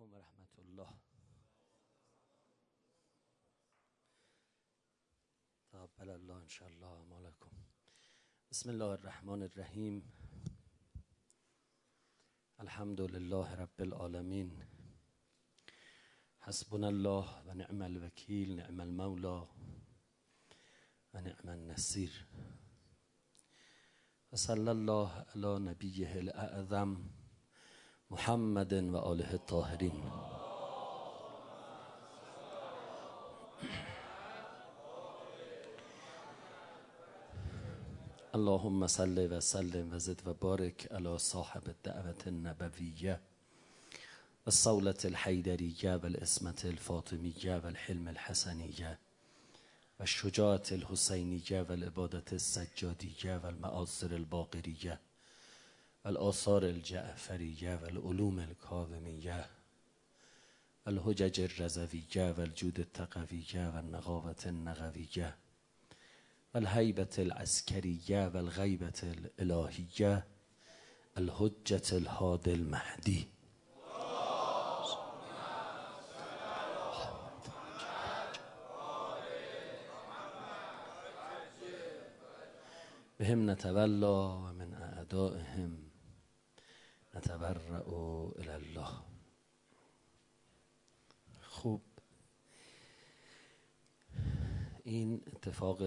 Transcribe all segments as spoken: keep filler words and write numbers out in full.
علیکم و رحمت الله. تقبل الله ان شاء الله اعمالکم. بسم الله الرحمن الرحیم. الحمد لله رب العالمین. حسبنا الله و نعم الوکیل، نعم المولا و نعم النصیر. و صلی الله علی نبیه الاعظم محمد و آله الطاهرین. اللهم صل و سلم و زد و بارک علی صاحب الدعوة النبویه و الصولة الحیدریه و العصمة الفاطمیه و الحلم الحسنیه و الشجاعة الحسینیه و العبادة السجادیه و المآثر الباقریه و الآثار الجعفریه و العلوم الکاظمیه و الحجج الرضویه و الجود التقویه و النقاوة النقویه و الهیبة العسکریه و الغیبة الالهیه الحجة الهادی المهدی. بهم نتولا و من اعدائهم نتبرأ الی الله. خوب، این اتفاق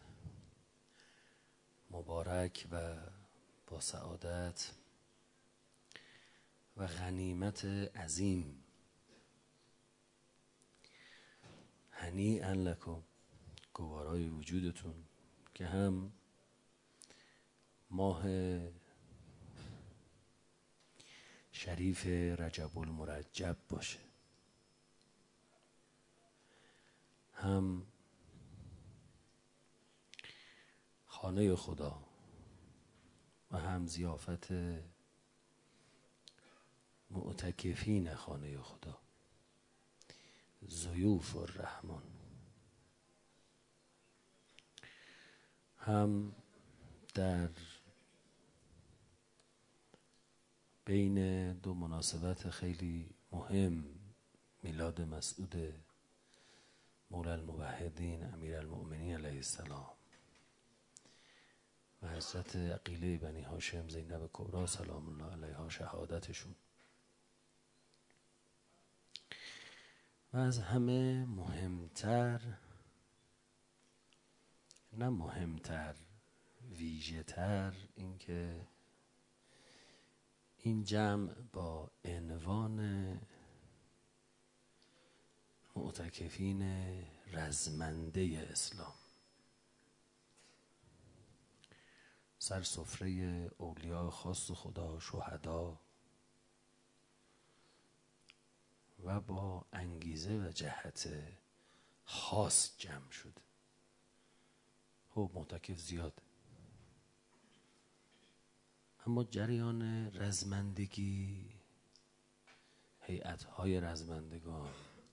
مبارک و با سعادت و غنیمت عظیم، هنیئا لکم، گوارای وجودتون، که هم ماه شریف رجب المرجب باشه، هم خانه خدا و هم ضیافت معتکفین خانه خدا، ضیوف الرحمن، هم در بین دو مناسبت خیلی مهم، میلاد مسعود مولا الموحدین امیر المؤمنین علیه السلام و حضرت عقیله بنی هاشم زینب کبری سلام الله علیها، شهادتشون، و از همه مهمتر، نه مهمتر، ویژه تر، این که این جمع با عنوان معتکفین رزمنده اسلام، سر سفره اولیاء خاص خدا، شهدا، و با انگیزه و جهت خاص جمع شد. خب معتکف زیاد، اما جریان رزمندگی، هیئت‌های رزمندگان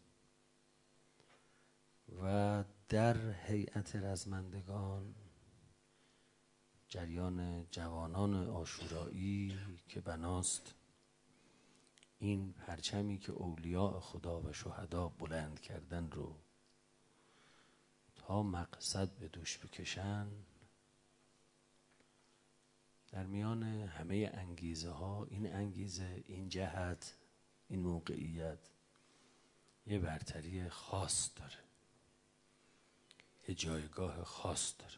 و در هیئت رزمندگان جریان جوانان عاشورایی که بناست این پرچمی که اولیاء خدا و شهدا بلند کردن رو تا مقصد به دوش بکشن، در میان همه انگیزه ها این انگیزه، این جهت، این موقعیت یه برتری خاص داره، یه جایگاه خاص داره.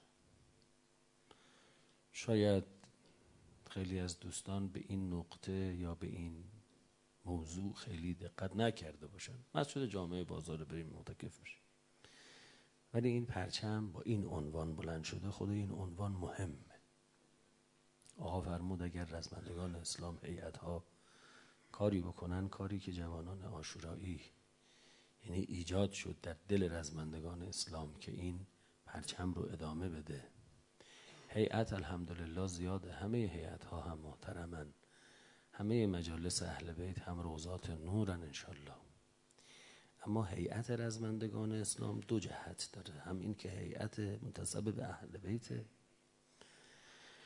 شاید خیلی از دوستان به این نقطه یا به این موضوع خیلی دقت نکرده باشن. مسجد جامعه بازار بریم معتکف بشیم، ولی این پرچم با این عنوان بلند شده، خود این عنوان مهمه. آقا فرمود اگر رزمندگان اسلام هیئت‌ها کاری بکنن، کاری که جوانان عاشورایی، یعنی ایجاد شد در دل رزمندگان اسلام که این پرچم رو ادامه بده. هیئت الحمدلله زیاده، همه هیئت‌ها هم محترمن، همه مجالس اهل بیت هم روضات نورن انشالله، اما هیئت رزمندگان اسلام دو جهت داره، هم این که هیئت منتسب به اهل بیت،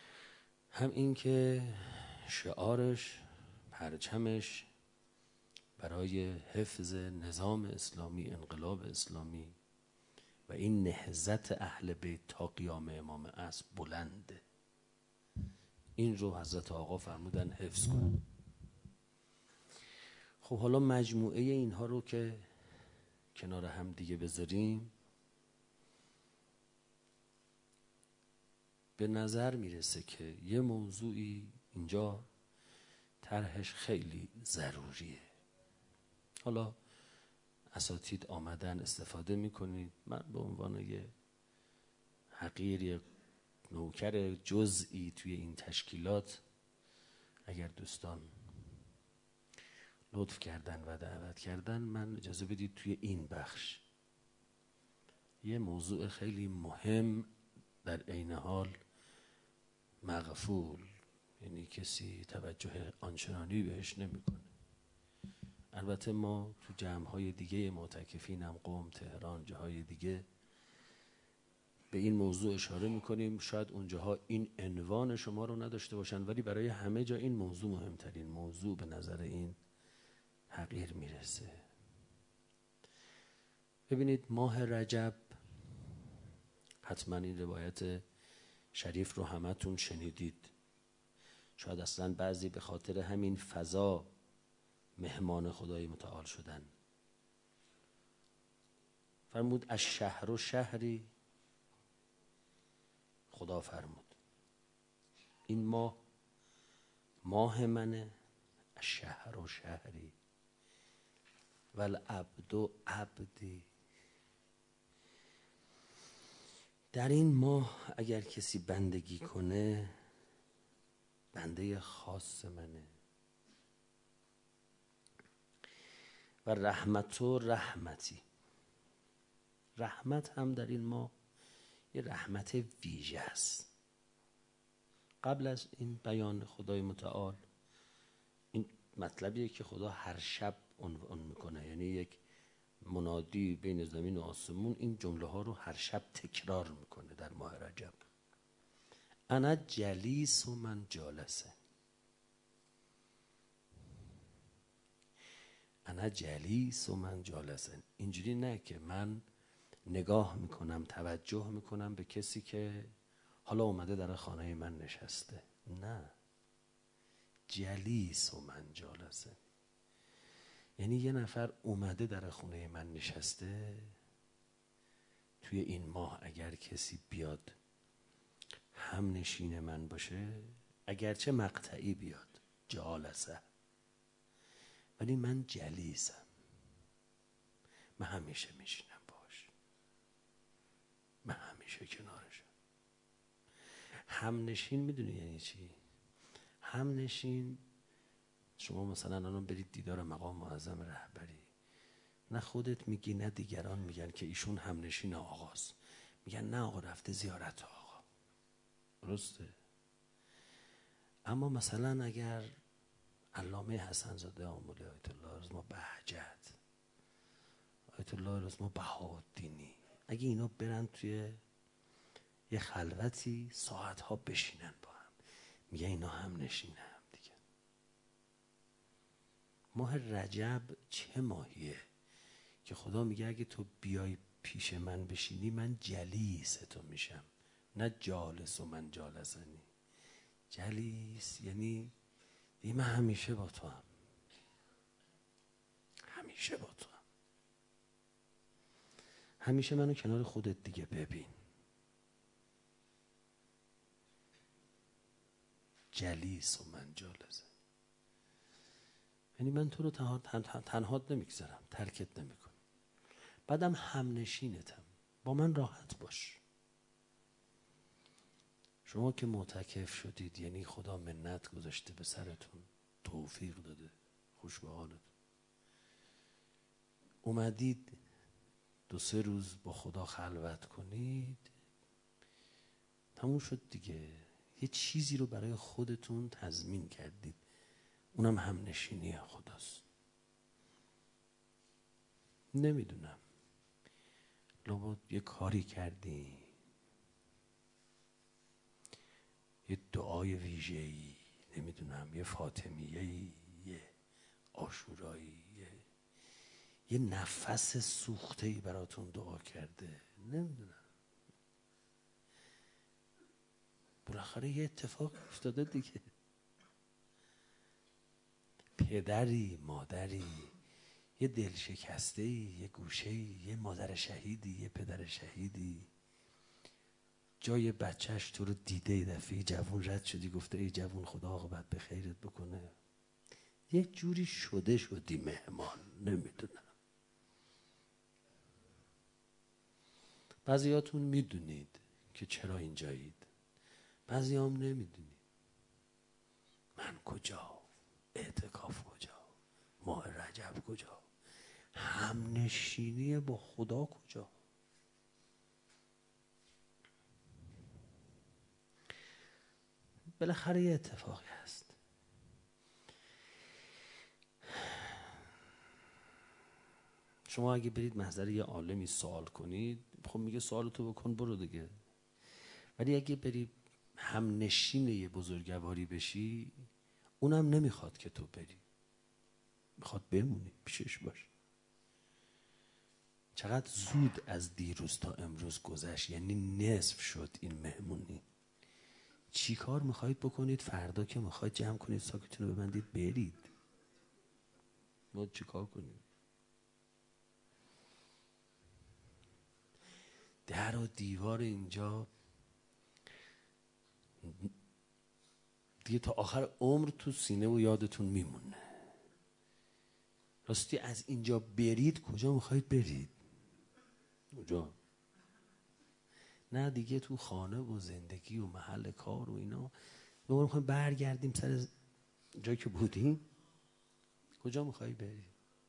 هم این که شعارش، پرچمش برای حفظ نظام اسلامی، انقلاب اسلامی و این نهضت اهل بیت تا قیام امام عصر بلنده. این رو حضرت آقا فرمودن حفظ کن. خب حالا مجموعه اینها رو که کنار هم دیگه بذاریم، به نظر میرسه که یه موضوعی اینجا طرحش خیلی ضروریه. حالا اساتید آمدن استفاده میکنید، من به عنوان یه حقیر، نوکر جزئی توی این تشکیلات، اگر دوستان لطف کردن و دعوت کردن، من اجازه بدید توی این بخش یه موضوع خیلی مهم در عین حال مغفول، یعنی کسی توجه آنچنانی بهش نمیکنه. البته ما تو جمع‌های دیگه معتکفین هم قم، تهران، جاهای دیگه به این موضوع اشاره میکنیم. شاید اونجاها این عنوان شما رو نداشته باشن، ولی برای همه جا این موضوع مهمترین موضوع به نظر این حقیر میرسه. ببینید ماه رجب، حتما این روایت شریف رو همتون شنیدید. شاید اصلا بعضی به خاطر همین فضا مهمان خدای متعال شدن. فرمود از شهر و شهری، خدا فرمود این ماه ماه منه، از شهر و شهری والعبد و عبدی. در این ماه اگر کسی بندگی کنه، بنده خاص منه. و رحمت و رحمتی، رحمت هم در این ماه یه رحمت ویژه است. قبل از این بیان خدای متعال، این مطلبیه که خدا هر شب عنوان میکنه، یعنی یک منادی بین زمین و آسمون این جمله ها رو هر شب تکرار میکنه در ماه رجب. انا جلیس و من جالسه، انا جلیس و من جالسه. اینجوری نه که من نگاه میکنم، توجه میکنم به کسی که حالا اومده در خانه من نشسته. نه، جلیس و من جالسه یعنی یه نفر اومده در خونه من نشسته. توی این ماه اگر کسی بیاد هم نشین من باشه، اگرچه مقطعی بیاد، جالسه، ولی من جلیسم، من همیشه میشینم باش، من همیشه کنارشم. هم نشین میدونی یعنی چی؟ هم نشین، شما مثلا الان برید دیدار مقام معظم رهبری، نه خودت میگی نه دیگران میگن که ایشون هم نشین آقاست، میگن نه آقا رفته زیارت آقا. درسته؟ اما مثلا اگر علامه حسن زاده آملی، آیت الله رضا بهجت، آیت الله رضا بهاءالدینی، اگه اینا برن توی یه خلوتی ساعتها بشینن با هم، میگه اینا هم نشینه هم دیگه. ماه رجب چه ماهیه که خدا میگه اگه تو بیای پیش من بشینی، من جلیس تو میشم، نه جالس و من جالسنی. جلیس یعنی دی من همیشه با تو هم، همیشه با تو هم، همیشه منو کنار خودت دیگه ببین. جلیس و من جالسه یعنی من تو رو تنها تنها تنهات نمیگذارم، ترکت نمیکنم، بعدم هم نشینتم، با من راحت باش. شما که معتکف شدید یعنی خدا منت گذاشته به سرتون، توفیق داده، خوش به حالتون، اومدید دو سه روز با خدا خلوت کنید، تموم شد دیگه. یه چیزی رو برای خودتون تضمین کردید، اونم هم نشینی خداست. نمیدونم، لابد یه کاری کردی، یه دعای ویژه‌ای، نمیدونم، یه فاطمیه‌ای، یه عاشورایی، یه یه نفس سوخته‌ای براتون دعا کرده، نمیدونم. بالاخره یه اتفاق افتاده دیگه. پدری، مادری، یه دل شکسته‌ای، یه گوشه‌ای، یه مادر شهیدی، یه پدر شهیدی، جای بچهش تو رو دیده، یه دفعه جوون رد شدی گفته ای جوون خدا عاقبت به خیرت بکنه. یه جوری شده شدی مهمان، نمیدونم. بعضیاتون میدونید که چرا اینجایید، بعضی هم نمیدونید. من کجا؟ اعتکاف کجا؟ ماه رجب کجا؟ هم نشینی با خدا کجا؟ بالاخره یه اتفاقی هست. شما اگه برید محضر یه عالمی سوال کنید، خب میگه سوالتو بکن برو دیگه. ولی اگه بری هم نشین یه بزرگواری بشی، اونم نمیخواد که تو بری، میخواد بمونی پیشش باشی. چقدر زود از دیروز تا امروز گذشت، یعنی نصف شد این مهمونی. چی کار میخواید بکنید فردا که میخواید جمع کنید ساکتون رو ببندید برید؟ ما چی کار کنید؟ در و دیوار اینجا دیگه تا آخر عمر تو سینه و یادتون میمونه. راستی از اینجا برید کجا میخواید برید؟ کجا؟ نه دیگه تو خانه و زندگی و محل کار و اینا ما میخوایم برگردیم سر جایی که بودیم. کجا میخوایی بری؟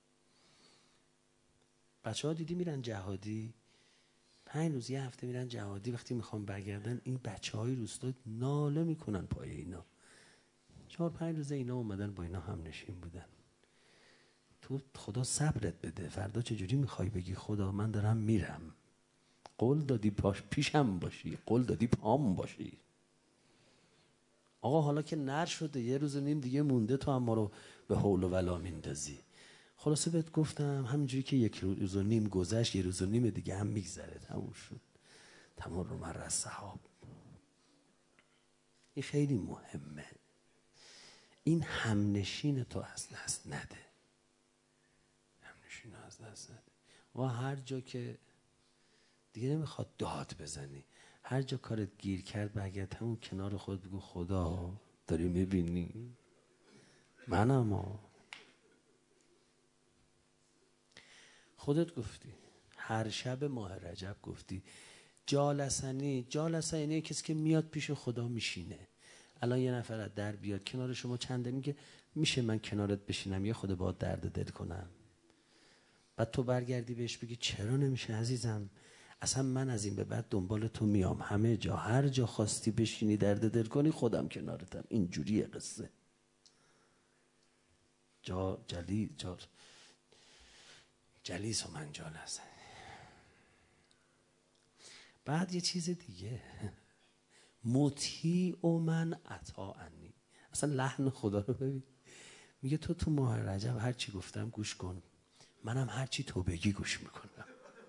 بچه ها دیدی میرن جهادی، پنج روز یه هفته میرن جهادی، وقتی میخوام برگردن این بچه های روستا ناله میکنن پای اینا. چهار پنج روزه اینا اومدن با اینا هم نشین بودن. تو خدا صبرت بده، فردا چجوری میخوای بگی خدا من دارم میرم، قول دادی پاش پیشم باشی، قول دادی پام باشی. آقا حالا که نر شده یه روز و نیم دیگه مونده تو هم ما رو به حول و ولا میندازی. خلاصه بهت گفتم همینجوری که یک روز و نیم گذشت یه روز و نیم دیگه هم میگذره، تموم شد. تمام رو مر از سحاب. این خیلی مهمه. این همنشین تو از دست نده، همنشین از دست نده. و هر جا که دیگه نمیخواد داد بزنی، هر جا کارت گیر کرد برگرد همون کنار خود بگو خدا داری میبینی منم ها. خودت گفتی هر شب ماه رجب گفتی جالسنی. جالسنی یعنی کسی که میاد پیش خدا میشینه. الان یه نفر از در بیاد کنار شما چنده میگه میشه من کنارت بشینم یه خود با درد دل کنم، بعد تو برگردی بهش بگی چرا نمیشه عزیزم، اصلا من از این به بعد دنبال تو میام همه جا، هر جا خواستی بشینی درد دل کنی خودم کنارتم. اینجوریه قصه. جا جلی جا جلیس و من جالسنی. بعد یه چیز دیگه، مطیع و من اطاعنی. اصلا لحن خدا رو ببین، میگه تو تو ماه رجب هر چی گفتم گوش کن، منم هر چی تو بگی گوش میکنم.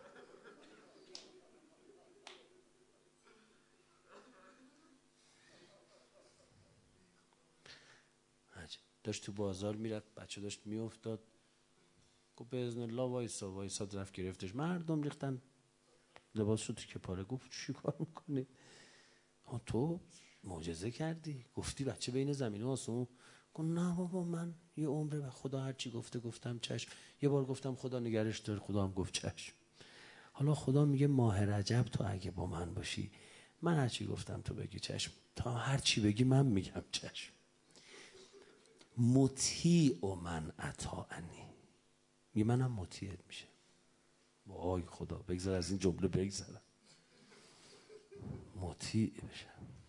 داشت تو بازار میرفت، بچه داشت میافتاد، گفت به اذن الله وایسا. وایساد رفت گرفتش، مردم ریختن لباس شد که پاره. گفت چی کار میکنی؟ تو معجزه کردی، گفتی بچه بین زمین و آسمون. گفت نه بابا من یه عمره به خدا هر چی گفته گفتم چشم. یه بار گفتم خدا نگرش دار، خدا هم گفت چشم. حالا خدا میگه ماه رجب تو اگه با من باشی من هر چی گفتم تو بگی چشم، تا هر چی بگی من میگم چشم. مطیع و من اطاعنی، میگه منم مطیعت میشه. وای خدا بگذار از این جمله بگذارم، مطیع بشه.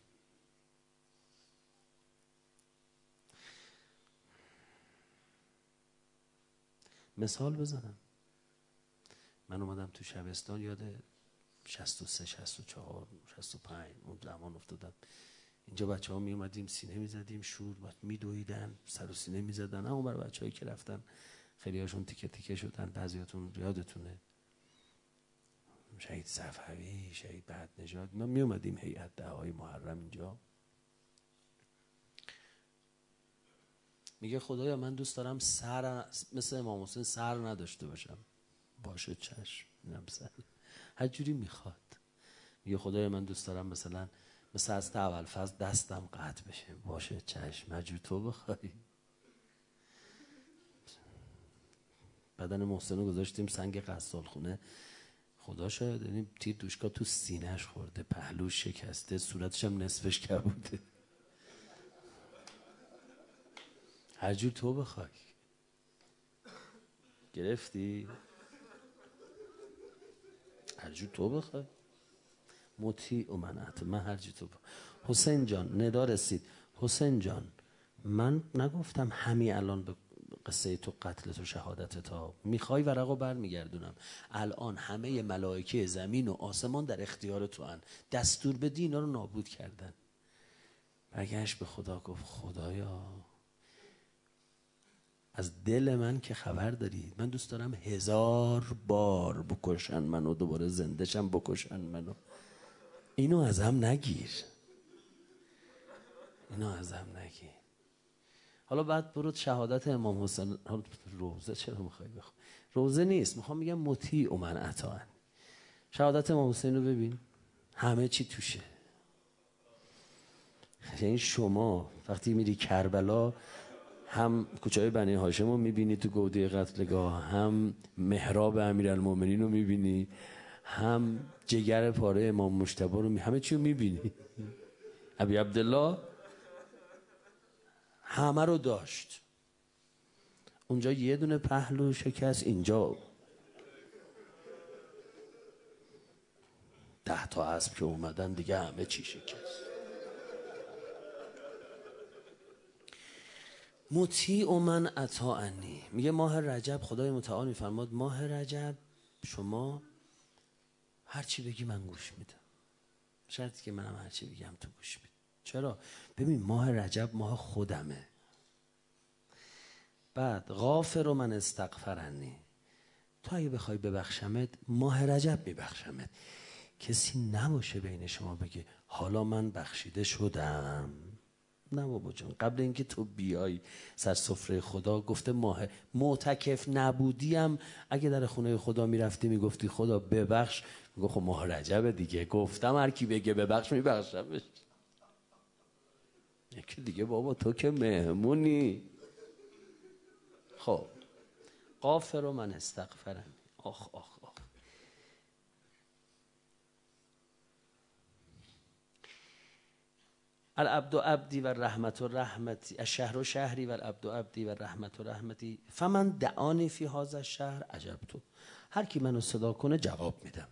مثال بزنم، من اومدم تو شبستان، یاد شصت و سه شصت و چهار شصت و پنج اون زمان افتادم. اینجا بچه ها می اومدیم سینه می زدیم، شور می دویدن، سر و سینه می زدن. اما برای بچه هایی که رفتن خیلی هاشون تیکه تیکه شدن، بعضیاتون یادتونه شهید صفوی، شهید بهادرنژاد. ما می اومدیم هیئت دعای محرم اینجا، میگه خدایا من دوست دارم سر مثل امام حسین سر نداشته باشم. باشه چشم، اینم سر هر جوری میخواد. میگه خدایا من دوست دارم مثلا مثل از اولفضل دستم قطع بشه. باشه چشم، هر جور تو بخوای. بدن محسن رو گذاشتیم سنگ قصال خونه، خدا شاید یعنی تیر دوشکا تو سینهش خورده، پهلوش شکسته، صورتش هم نصفش کبوده. هر جور تو بخوای. گرفتی؟ هر جور تو بخوای. مطیع و منعت، من هر جور تو بخوای. حسین جان ندا رسید. حسین جان من نگفتم همین الان به قصه تو قتل تو شهادت تا میخوای ورقو بر میگردونم. الان همه ملائکه زمین و آسمان در اختیار تو هن. دستور بدی اینا رو نابود کردن. برگشت به خدا گفت خدایا از دل من که خبر داری، من دوست دارم هزار بار بکشن منو، دوباره زندهشم بکشن منو. اینو ازم نگیر، اینو ازم نگیر. حالا بعد برو شهادت امام حسین. روزه چرا میخوای بخون؟ روزه نیست، میخوام میگم مطیع و من عطاء. شهادت امام حسین رو ببین، همه چی توشه. یعنی شما وقتی میری کربلا هم کوچه‌های بنی هاشم رو میبینی تو گوده قتلگاه، هم محراب امیرالمومنین رو میبینی، هم جگر پاره امام مجتبی رو می... همه چی رو میبینی. ابی عبدالله همه رو داشت. اونجا یه دونه پهلو شکست، اینجا ده تا اسب که اومدن دیگه همه چی شکست. مطیع من اطاعنی. میگه ماه رجب خدای متعال میفرماد ماه رجب شما هر چی بگی من گوش میدم، شرطی که منم هر چی بگم تو گوش میدی. چرا؟ ببین ماه رجب ماه خودمه. بعد غافر و من استغفرنی، تو اگه بخوای ببخشمت ماه رجب میبخشمت. کسی نباشه بین شما بگه حالا من بخشیده شدم. نه بابا جان، قبل اینکه تو بیای سر سفره خدا گفته ماه. معتکف نبودیم اگه در خونه خدا میرفتی میگفتی خدا ببخش، میگه خب ماه رجب دیگه، گفتم هر کی بگه ببخش میبخشمش. یکی دیگه بابا تو که مهمونی. خب غافر و من استغفرنی. آخ آخ آخ. العبد عبدی و رحمت و رحمتی، الشهر و شهری و العبد عبدی و رحمت و رحمتی، فمن دعانی فی هذا الشهر عجبتو. هر کی منو صدا کنه جواب میدم.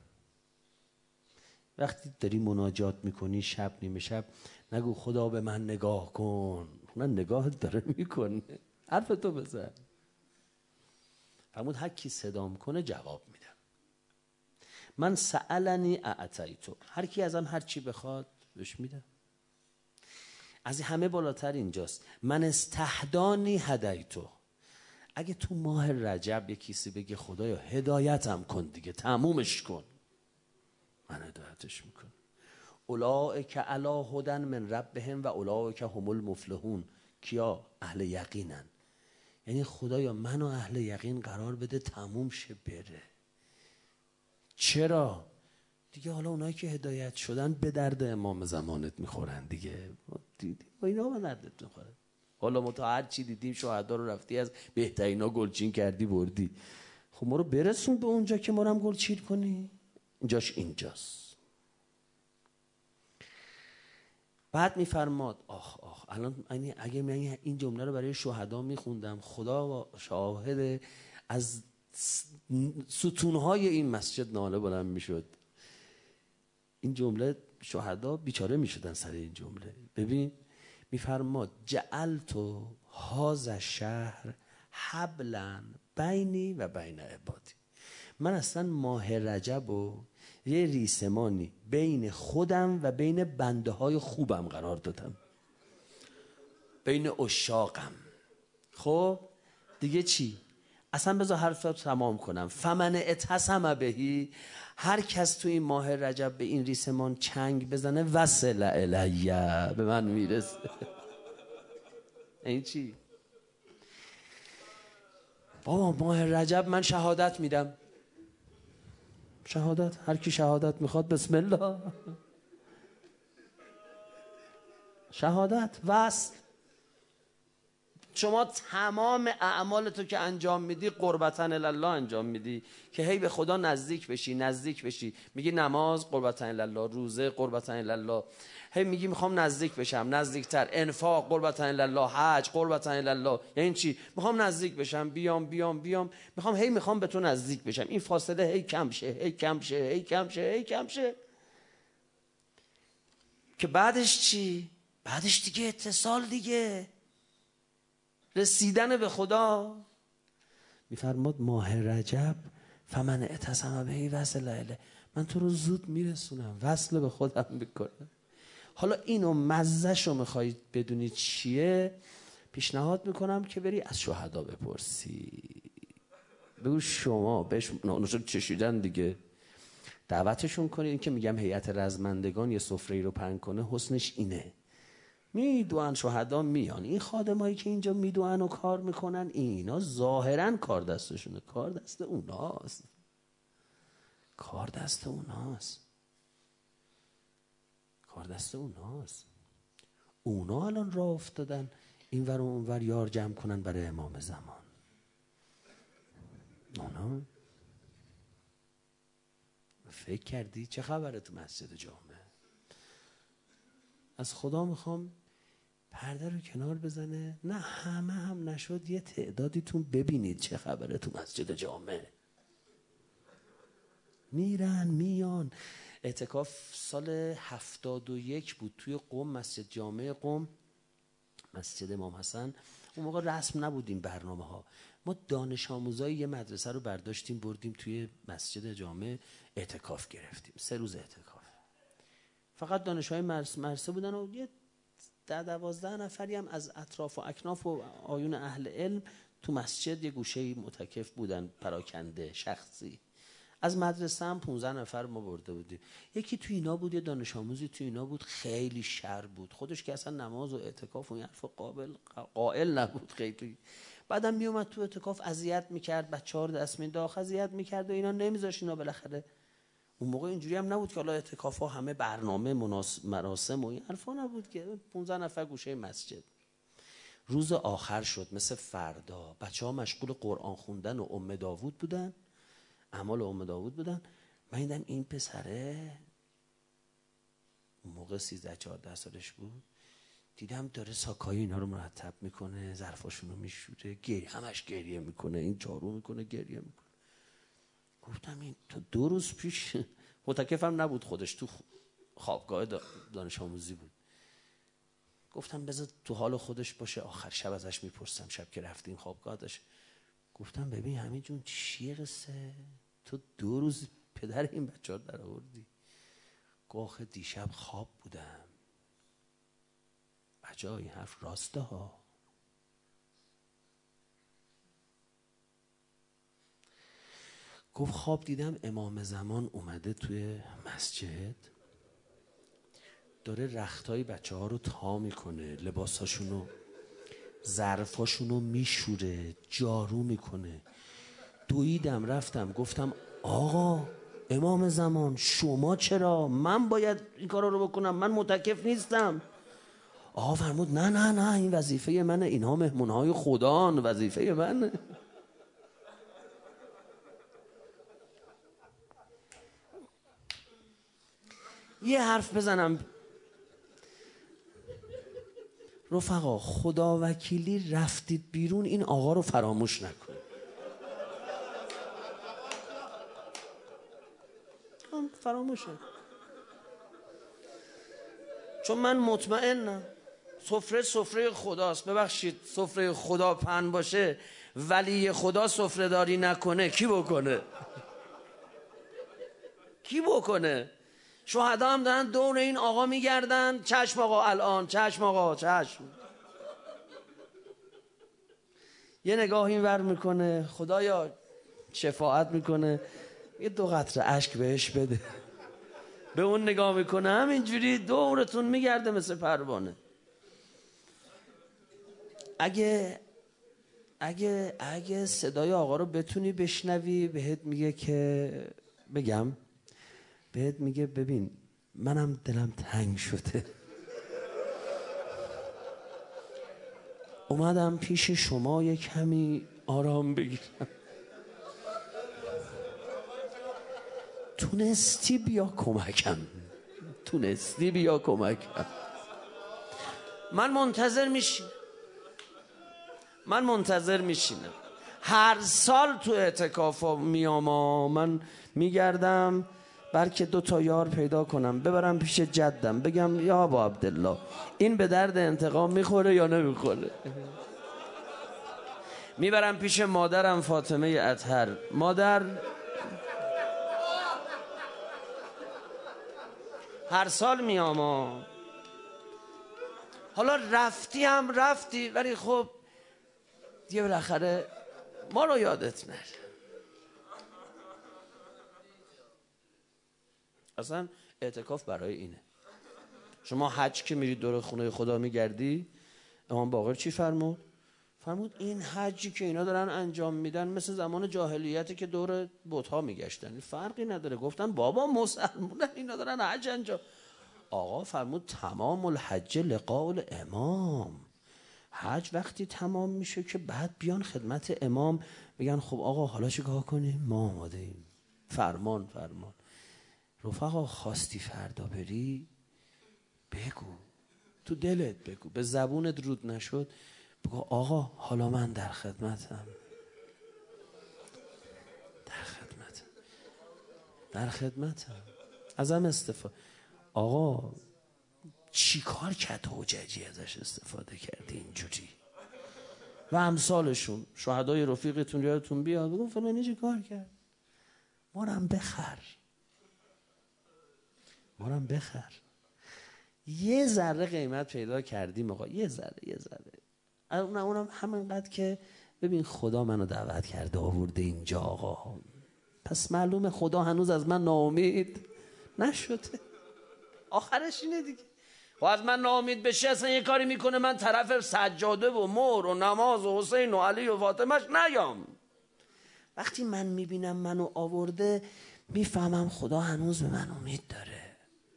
وقتی داری مناجات میکنی شب نیمه شب نگو خدا به من نگاه کن، من نگاهت داره میکنه، حرف تو بزن. فرمود هر کی صدام کنه جواب میدم. من سألنی اعطیتو، هر کی ازم هر چی بخواد بهش میدم. از همه بالاتر اینجاست، من استهدانی هدیتو. اگه تو ماه رجب یک کسی بگه خدایا هدایتم کن دیگه، تمومش کن، من هدایتش میکنم. اولئک علی هدی من ربهم و اولئک هم المفلحون. کیا؟ اهل یقینن. یعنی خدایا منو اهل یقین قرار بده، تموم شه بره. چرا؟ دیگه حالا اونایی که هدایت شدن به درد امام زمانت میخورن دیگه. دیدی با اینا به دردت میخورن. حالا ما تا هر چی دیدیم شهدا رو رفتی از بهترینا گلچین کردی بردی. خب ما رو برسون به اونجا که ما رو هم گلچین کنی. اینجاش اینجاست. بعد میفرماد آخ آخ الان اگه من این جمله رو برای شهدا میخوندم، خدا شاهد، از ستونهای این مسجد ناله بلند میشد. این جمله شهدا بیچاره میشدن سر این جمله. ببین میفرماد جعلتو هذا شهر حبلا بینی و بین عبادی. من اصلا ماه رجب و یه ریسمانی بین خودم و بین بنده های خوبم قرار دادم، بین عشاقم. خب دیگه چی؟ اصلا بذار حرف رو تمام کنم. فمن اتسم بهی، هر کس تو این ماه رجب به این ریسمان چنگ بزنه وصل الیه، به من میرسه. این چی؟ بابا ماه رجب من شهادت میدم. شهادت، هر کی شهادت میخواد بسم الله. شهادت وصل. شما تمام اعمال تو که انجام میدی قربتاً الله انجام میدی که هی به خدا نزدیک بشی نزدیک بشی. میگی نماز قربتاً الله، روزه قربتاً الله، هی میگی میخوام نزدیک بشم نزدیکتر، انفاق قربتاً الله، حج قربتاً الله. یعنی چی؟ میخوام نزدیک بشم، بیام بیام بیام، میخوام هی میخوام به تو نزدیک بشم، این فاصله هی کم شه هی کم شه هی کم شه هی کم شه، که بعدش چی؟ بعدش دیگه اتصال، دیگه رسیدن به خدا. میفرماد ماه رجب فمن اعتصم بهی وصل الیه، من تو رو زود میرسونم، وصل به خودم میکنم. حالا اینو مزهش رو میخواید بدونید چیه، پیشنهاد میکنم که بری از شهدا بپرسی. بگو شما بهش نانوشو چشیدن دیگه، دعوتشون کنید. این که میگم هیئت رزمندگان یه سفره رو پهن کنه، حسنش اینه. میدوان شهدا میان، این خادمایی که اینجا میدوان و کار میکنن، اینا ظاهرا کار دستشونه، کار دست اوناست، کار دست اوناست، کار دست اوناست. اونا الان راه افتادن این ور و اون ور یار جمع کنن برای امام زمان. اونا فکر کردی چه خبره تو مسجد جامع؟ از خدا میخوام پرده رو کنار بزنه، نه همه هم نشد یه تعدادیتون ببینید چه خبره تو مسجد جامع. میرن میان. اعتکاف سال هفتاد و یک بود توی قم، مسجد جامع قم، مسجد امام حسن. اون موقع رسم نبود این برنامه ها. ما دانش آموزای یه مدرسه رو برداشتیم بردیم توی مسجد جامع اعتکاف گرفتیم، سه روز اعتکاف. فقط دانش های مدرسه بودن و یه ده دوازده نفری هم از اطراف و اکناف و آیون اهل علم تو مسجد یه گوشه متکف بودن، پراکنده شخصی. از مدرسه هم پونزده نفر ما برده بودیم. یکی تو اینا بود، یه دانش آموزی تو اینا بود، خیلی شر بود خودش، که اصلا نماز و اعتکاف و این حرف قابل قائل نبود خیلی. بعدم می اومد تو اعتکاف اذیت میکرد، بچه‌ها رو دست مینداخت اذیت میکرد و اینا نمیذاشت اینا بالاخره. اون موقع اینجوری هم نبود که حالا اعتکاف‌ها همه برنامه مناسب مراسم و این حرفا نبود که. پونزده نفر گوشه مسجد. روز آخر شد مثل فردا، بچه‌ها مشغول قرآن خوندن و ام داوود بودن، اعمال ام داوود بودن. من دیدم این پسره اون موقع سیزده چهارده سالش بود، دیدم داره ساکای اینا رو مرتب میکنه، ظرفاشون رو میشوره، گریه همش گریه میکنه، این جارو میکنه گریه میکنه. گفتم این تا دو روز پیش متکفم نبود خودش، تو خوابگاه دانش آموزی بود. گفتم بذار تو حال خودش باشه، آخر شب ازش میپرسم، شب که رفتیم خوابگاه داشت. گفتم ببین همین جون چیه قصه؟ تو دو روز پدر این بچه ها در آوردی. گفت دیشب خواب بودم. بچه ها این حرف راسته ها. گفت خواب دیدم امام زمان اومده توی مسجد، داره رختای بچه ها رو تا میکنه، لباساشونو ظرفاشونو میشوره، جارو میکنه. دویدم رفتم گفتم آقا امام زمان شما چرا؟ من باید این کارا رو بکنم، من متکف نیستم. آقا فرمود نه نه نه این وظیفه منه، اینها مهمونهای خدان، وظیفه منه. یه حرف بزنم رفقا، خدا وکیلی رفتید بیرون این آقا رو فراموش نکنید. فراموشه، چون من مطمئنم سفره سفره خداست. ببخشید سفره خدا پهن باشه، ولی خدا سفره داری نکنه کی بکنه؟ کی بکنه؟ شهدا هم دارن دور این آقا میگردن، چشم آقا الان، چشم آقا چشم. یه نگاه این ور میکنه، خدایا شفاعت میکنه، یه دو قطره اشک بهش بده. به اون نگاه میکنه، همینجوری دورتون میگرده مثل پروانه. اگه اگه اگه صدای آقا رو بتونی بشنوی، بهت میگه که بگم بهت میگه ببین منم دلم تنگ شده، اومدم پیش شما یک کمی آرام بگیرم، تونستی بیا کمکم، تونستی بیا کمکم. من منتظر میشینم، من منتظر میشینم. هر سال تو اعتکافا میام، من میگردم بلکه دو تا یار پیدا کنم ببرم پیش جدم، بگم یا ابا عبدالله این به درد انتقام میخوره یا نمیخوره. میبرم پیش مادرم فاطمه اطهر، مادر هر سال میام. حالا رفتی هم رفتی، ولی خب دیگه بالاخره ما رو یادت نره. اصلا اعتکاف برای اینه. شما حج که میرید دور خونه خدا میگردی، امام باقر چی فرمود؟ فرمود این حجی که اینا دارن انجام میدن مثل زمان جاهلیتی که دور بت‌ها میگشتن، فرقی نداره. گفتن بابا مسلمونن اینا دارن حج انجام. آقا فرمود تمام الحج لقاء الامام، حج وقتی تمام میشه که بعد بیان خدمت امام بگن خب آقا حالا چیکار کنیم؟ ما آماده ایم، فرمان فرمان. رفقا خواستی فردا بری بگو، تو دلت بگو، به زبونت رود نشد بگو آقا حالا من در خدمتم، در خدمتم، در خدمتم، ازم استفاده. آقا چی کار کرد حججی ازش استفاده کردی اینجوری؟ و امثالشون شهدای رفیقتون یادتون بیاد بگو فلانی چی کار کرد، ما رو هم بخر، ما رو هم بخر. یه ذره قیمت پیدا کردیم آقا، یه ذره یه ذره. اونم اونم همینقدر که ببین خدا منو دعوت کرده آورده اینجا آقا، پس معلومه خدا هنوز از من ناامید نشده. آخرش اینه دیگه. و از من ناامید بشه اصلا یه کاری میکنه من طرف سجاده و مهر و نماز و حسین و علی و فاطمهش نیام. وقتی من میبینم منو آورده میفهمم خدا هنوز به من امید داره.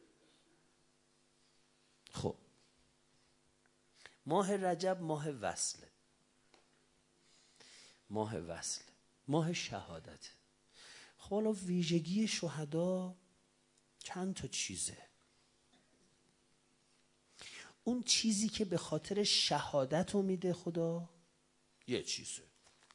خب ماه رجب ماه وصله، ماه وصله، ماه شهادت. خب حالا ویژگی شهدا چند تا چیزه. اون چیزی که به خاطر شهادت رو میده خدا یه چیزه.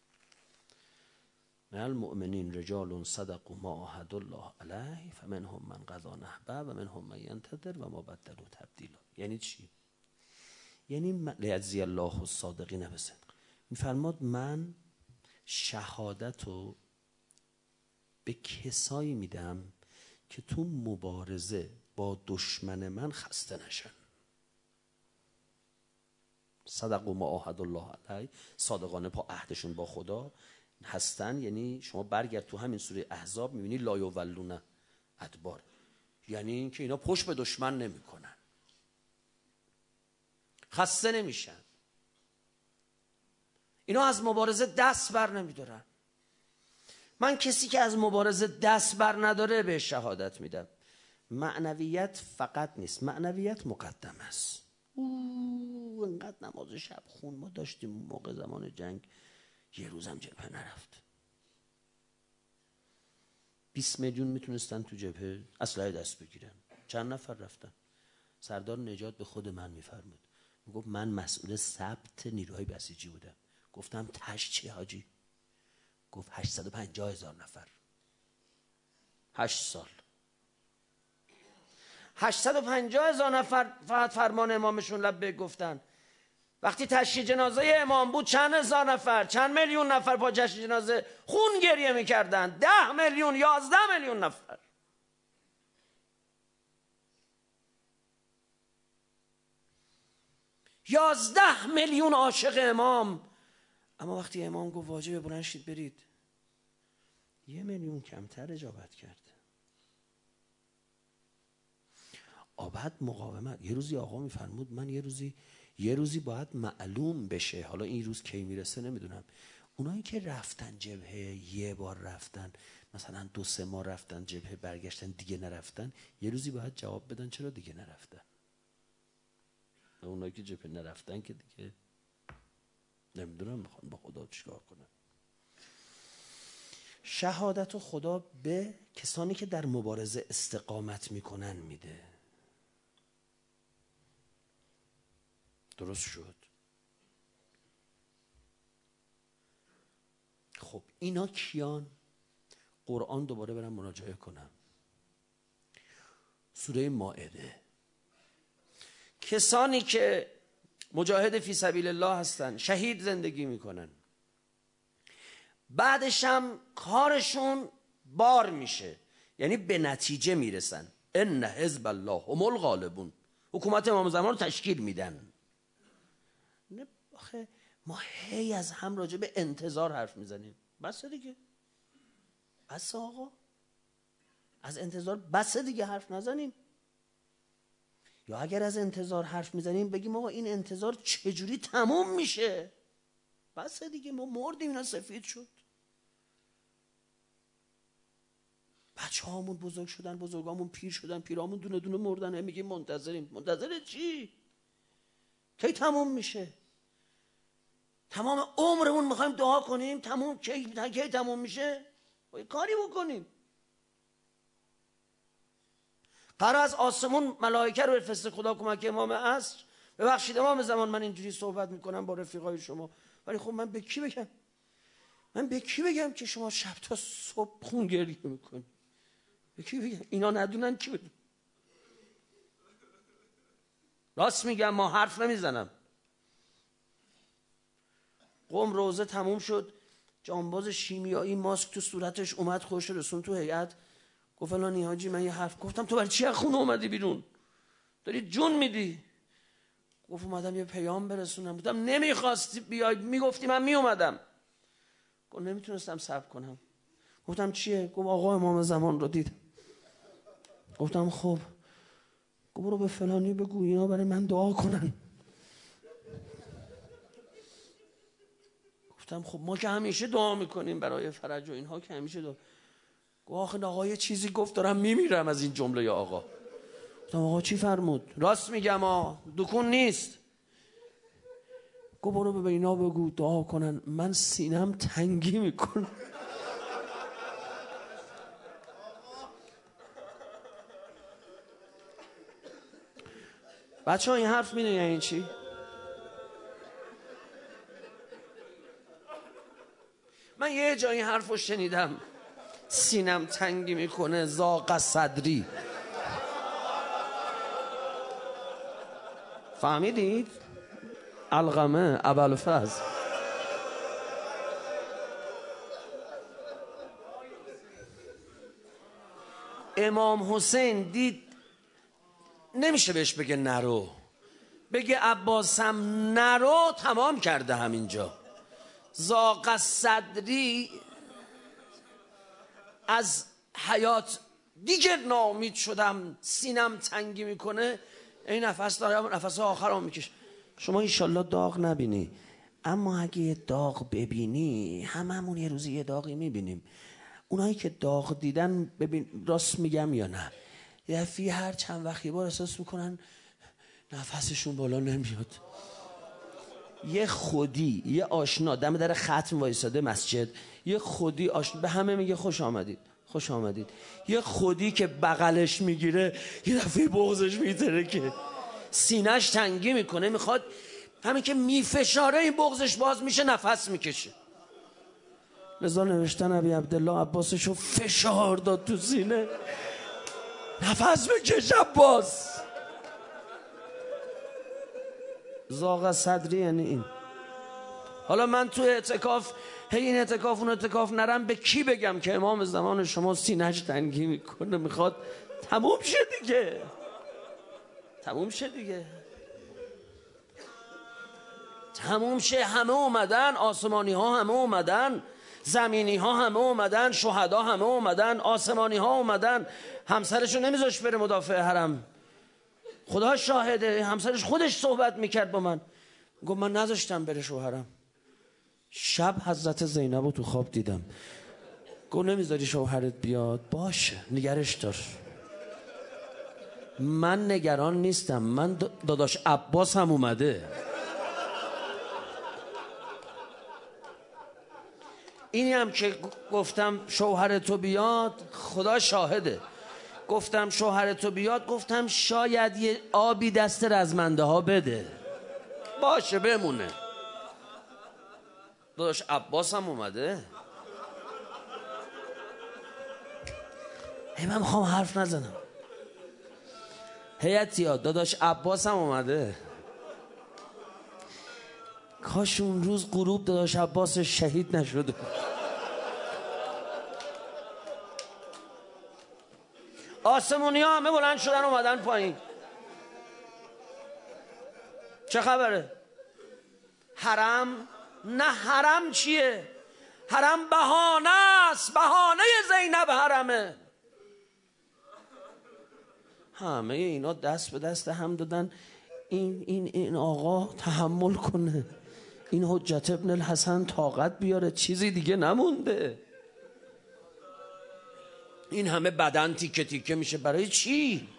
من المؤمنین رجال صدقوا ما عاهدوا الله علیه فمنهم من قضی نحبه و منهم من ینتظر و ما بدلوا تبدیلا. یعنی چی؟ یعنی لیجزی الله الصادقین بصدق. میفرماد من شهادت رو به کسایی میدم که تو مبارزه با دشمن من خسته نشن. صدقوا ما عاهدوا الله علیه، صادقانه پا عهدشون با خدا هستن. یعنی شما برگرد تو همین سوره احزاب میبینی لا یولون ادبار، یعنی اینکه اینا پشت به دشمن نمیکنن، خسته نمیشن، اینا از مبارزه دست بر نمیدارن. من کسی که از مبارزه دست بر نداره به شهادت میدم. معنویت فقط نیست، معنویت مقدم است. اوه انقدر نماز شب خون ما داشتیم موقع زمان جنگ، یه روزم جبهه نرفت. بیست میلیون میتونستن تو جبهه اسلحه دست بگیرن، چند نفر رفتن؟ سردار نجات به خود من میفرمود، میگفت من مسئول ثبت نیروهای بسیجی بودم. گفتم تش چه حاجی؟ گفت هشتصد و پنجاه هزار نفر. هشت سال هشتصد و پنجاه هزار نفر فقط فرمان امامشون لبیک گفتن. وقتی تشییع جنازه امام بود چند هزار نفر، چند میلیون نفر پا جشن جنازه خون گریه میکردن. ده میلیون، یازده میلیون نفر. یازده میلیون عاشق امام اما وقتی امام گفت واجبه بلند شید برید، یه میلیون کمتر اجابت کرد. آبد مقاومت. یه روزی آقا میفرمود من یه روزی یه روزی باید معلوم بشه، حالا این روز کی میرسه نمیدونم، اونایی که رفتن جبهه یه بار رفتن، مثلا دو سه ماه رفتن جبهه برگشتن دیگه نرفتن، یه روزی باید جواب بدن چرا دیگه نرفتن. اونایی که جبهه نرفتن که دیگه نمیدونم میخوان با خدا چیکار کنن. شهادت و خدا به کسانی که در مبارزه استقامت میکنن میده. درست شد؟ خب اینا کیان؟ قرآن دوباره برم مراجعه کنم. سوره مائده. کسانی که مجاهد فی سبیل الله هستن، شهید زندگی میکنن، بعدش هم کارشون بار میشه، یعنی به نتیجه میرسن. ان حزب الله هم الغالبون، حکومت امام زمان رو تشکیل میدن. نه آخه ما هی از هم راجع به انتظار حرف میزنیم. بس دیگه، بس آقا، از انتظار بس دیگه حرف نزنیم. یا اگر از انتظار حرف میزنیم بگیم آقا این انتظار چجوری تموم میشه. بس دیگه، ما مردیم اینا سفید شد. بچه هامون بزرگ شدن، بزرگامون پیر شدن، پیرامون دونه دونه مردن، میگیم منتظریم. منتظر چی؟ کی تموم میشه؟ تمام عمرمون میخوایم دعا کنیم تموم کی کی تموم میشه؟ و کاری بکنیم. قرار از آسمون ملائکه رو بفرسته خدا کمک امام عصر. ببخشید امام زمان من اینجوری صحبت میکنم با رفیقای شما، ولی خب من به کی بگم؟ من به کی بگم که شما شب تا صبح خون گریه میکنی؟ به کی بگم؟ اینا ندونن کی بدون؟ راست میگم، ما حرف نمیزنم. قم روزه تموم شد، جانباز شیمیایی ماسک تو صورتش اومد، خوش رسون تو هیئت، گفت فلانی حاجی من یه حرف گفتم. تو برای چی از خونه اومدی بیرون؟ داری جون میدی. گفت اومدم یه پیام برسونم. گفتم نمیخواستی بیای، میگفتی من میومدم. گفت نمیتونستم صبر کنم. گفتم چیه؟ گفت آقا امام زمان رو دیدم. گفتم خب. گفت برو به فلانی بگو اینا برای من دعا کنن. گفتم خب ما که همیشه دعا میکنیم برای فرج و اینها که همیشه دعا. گفت آخه آقا یه چیزی گفت دارم میمیرم از این جمله یا آقا. گفتم آقا چی فرمود؟ راست میگم آ دکون نیست. گفت برو به اینا بگو دعا کنن، من سینم تنگی میکنه. بچه ها این حرف میدونی یعنی چی؟ من یه جایی حرف رو شنیدم، سینم تنگی میکنه، زاغ صدری. فهمیدید؟ علقمه ابوالفضل. امام حسین دید نمیشه بهش بگه نرو، بگه عباسم نرو، تمام کرده همینجا. زاغ صدری از حیات دیگه ناامید شدم، سینم تنگی میکنه، این نفس دارم، نفس آخرام میکش. شما ایشالله داغ نبینی، اما اگه یه داغ ببینی، هممون یه روزی یه داغی میبینیم. اونایی که داغ دیدن، ببین راست میگم یا نه، یه دفعه هر چند وقتی بار احساس میکنن نفسشون بالا نمیاد. یه خودی، یه آشنا دم در ختم وایساده مسجد، یه خودی آشنا به همه میگه خوش آمدید خوش آمدید. یه خودی که بغلش میگیره یه دفعه بغضش میتره که سینه‌اش تنگی میکنه، میخواد همین که میفشاره این بغضش باز میشه، نفس میکشه. لذا نوشتن ابی عبدالله عباسشو فشار داد تو سینه، نفس بکش عباس. زاغ صدری یعنی این. حالا من تو اعتکاف، هی این اعتکاف اون اعتکاف نرم، به کی بگم که امام زمان شما سینه‌اش تنگی میکنه، میخواد تموم شه دیگه، تموم شه دیگه. تموم شه. همه اومدن، آسمانی ها همه اومدن، زمینی ها همه اومدن، شهدا همه اومدن، آسمانی ها اومدن. همسرشو نمیذاش بره مدافع حرم، خدا شاهده. همسرش خودش صحبت میکرد با من، گفت من نذاشتم بره شوهرم. شب حضرت زینب رو تو خواب دیدم. گفت نمیذاری شوهرت بیاد؟ باشه نگرش دار، من نگران نیستم. من داداش عباس هم اومده. اینی هم که گفتم شوهرتو بیاد، خدا شاهده، گفتم شوهرتو بیاد، گفتم شاید یه آبی دست رزمنده ها بده، باشه بمونه. داداش عباس هم اومده. هی من میخوام حرف نزنم. هیئتیا داداش عباس هم اومده. کاش اون روز غروب داداش عباس شهید نشده. آسمونی ها همه بلند شدن اومدن پایین. چه خبره؟ حرم؟ نه حرم چیه؟ حرم بهانه است، بهانه زینب حرمه. همه اینا دست به دست هم دادن این این این آقا تحمل کنه، این حجت ابن الحسن طاقت بیاره، چیزی دیگه نمونده. این همه بدن تیکه تیکه میشه برای چی؟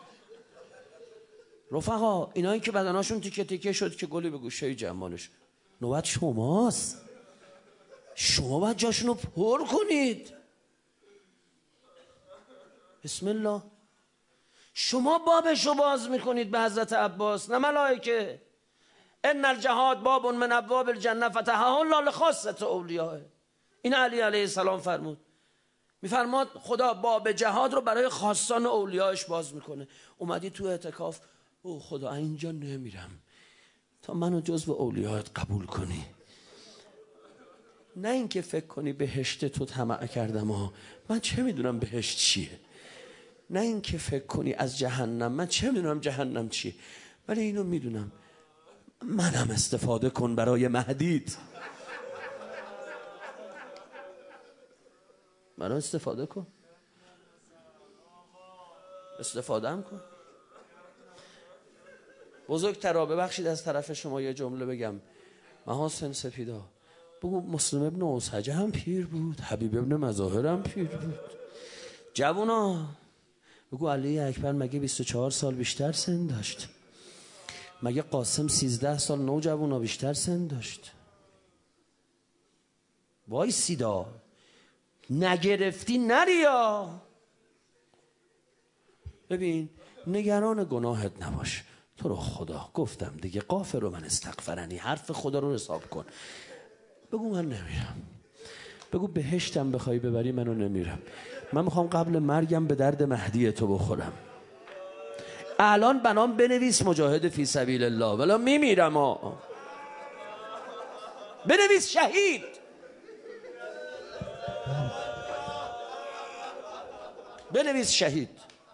رفقا اینایی که بدناشون تیکه تیکه شد که گلی به گوشه جمالش، نوبت شماست. شما باید جاشونو پر کنید. بسم الله. شما بابشو باز میکنید به حضرت عباس، نه ملائکه. ان الجهاد باب من ابواب الجنه فتحه الله لخاصه اولیاء. این علی علیه السلام فرمود. میفرماد خدا باب جهاد رو برای خاصان اولیاءش باز میکنه. اومدی تو اعتکاف، او خدا اینجا نمیرم تا منو جزو اولیاءت قبول کنی. نه اینکه فکر کنی بهشت تو طمع کردم ها، من چه میدونم بهشت چیه. نه اینکه فکر کنی از جهنم، من چه میدونم جهنم چیه. ولی اینو میدونم منم استفاده کن برای مهدیت. منو استفاده کن، استفاده هم کن. بزرگترا ببخشید از طرف شما یه جمله بگم. محاسن سپیدا بگو مسلم ابن اوسجه هم پیر بود، حبیب ابن مظاهر هم پیر بود. جوونا بگو علی اکبر مگه بیست و چهار سال بیشتر سن داشت؟ مگه قاسم سیزده سال نوجوانا بیشتر سن داشت؟ وای سیدا نگرفتی نریا. ببین نگران گناهت نباش، تو رو خدا گفتم دیگه، غافر رو من استغفرنی، حرف خدا رو حساب کن. بگو من نمیرم. بگو بهشتم بخوای ببری منو نمیرم. من میخوام قبل مرگم به درد مهدی تو بخورم. الان بنام بنویس مجاهد فی سبیل الله، ولی میمیرم ها. بنویس شهید. بنویس شهید.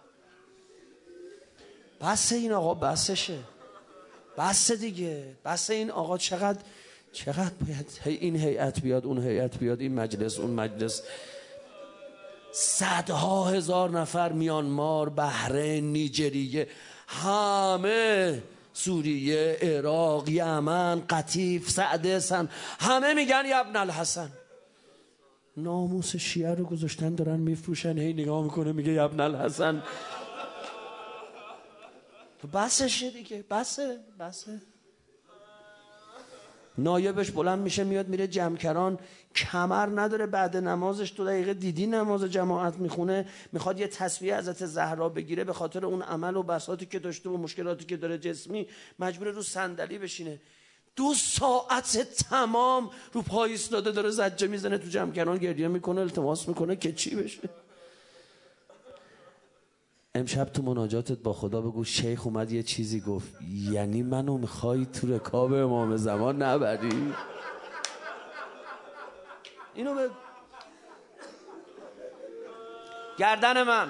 بس این آقا بسشه، بس دیگه، بس این آقا. چقدر چقدر باید این هیئت بیاد، اون هیئت بیاد، این مجلس اون مجلس. صدها هزار نفر میانمار، بحرین، نیجریه، همه سوریه، عراق، یمن، قطیف، سعده سن، همه میگن یا ابن الحسن. ناموس شیعه رو گذاشتن دارن میفروشن، هی نگاه میکنه میگه یا ابن الحسن. بسشه دیگه، بسه بسه. نایبش بلند میشه میاد میره جمکران، کمر نداره، بعد نمازش دو دقیقه دیدی نماز جماعت میخونه، میخواد یه تسبیح حضرت زهرا بگیره، به خاطر اون عمل و بساطی که داشته و مشکلاتی که داره جسمی مجبور رو صندلی بشینه. دو ساعت تمام رو پای ایستاده داره زجه میزنه تو جمکران، گریه میکنه، التماس میکنه که چی بشه. امشب تو مناجاتت با خدا بگو شیخ اومد یه چیزی گفت، یعنی منو میخوای تو رکاب امام زمان نبری؟ اینو به گردن من.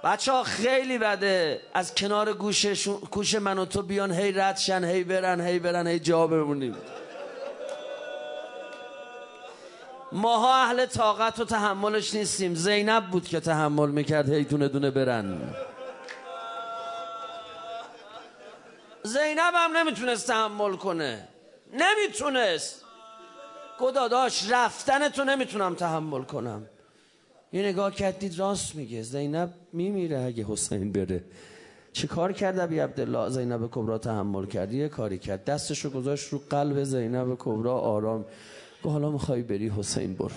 بچه ها خیلی بده از کنار گوششون گوش من و تو بیان هی رد شن هی برن هی برن هی جا بمونیم. ماها اهل طاقت و تحملش نیستیم. زینب بود که تحمل میکرد هی دونه دونه برن. زینب هم نمیتونست تحمل کنه، نمیتونست. گداداش رفتن تو نمیتونم تحمل کنم. یه نگاه کردید راست میگه، زینب میمیره اگه حسین بره. چه کار کرد ابی عبدالله؟ زینب کبرا تحمل کرد. یه کاری کرد، دستشو گذاشت رو قلب زینب کبرا، آرام گفت حالا میخوای بری حسین برو.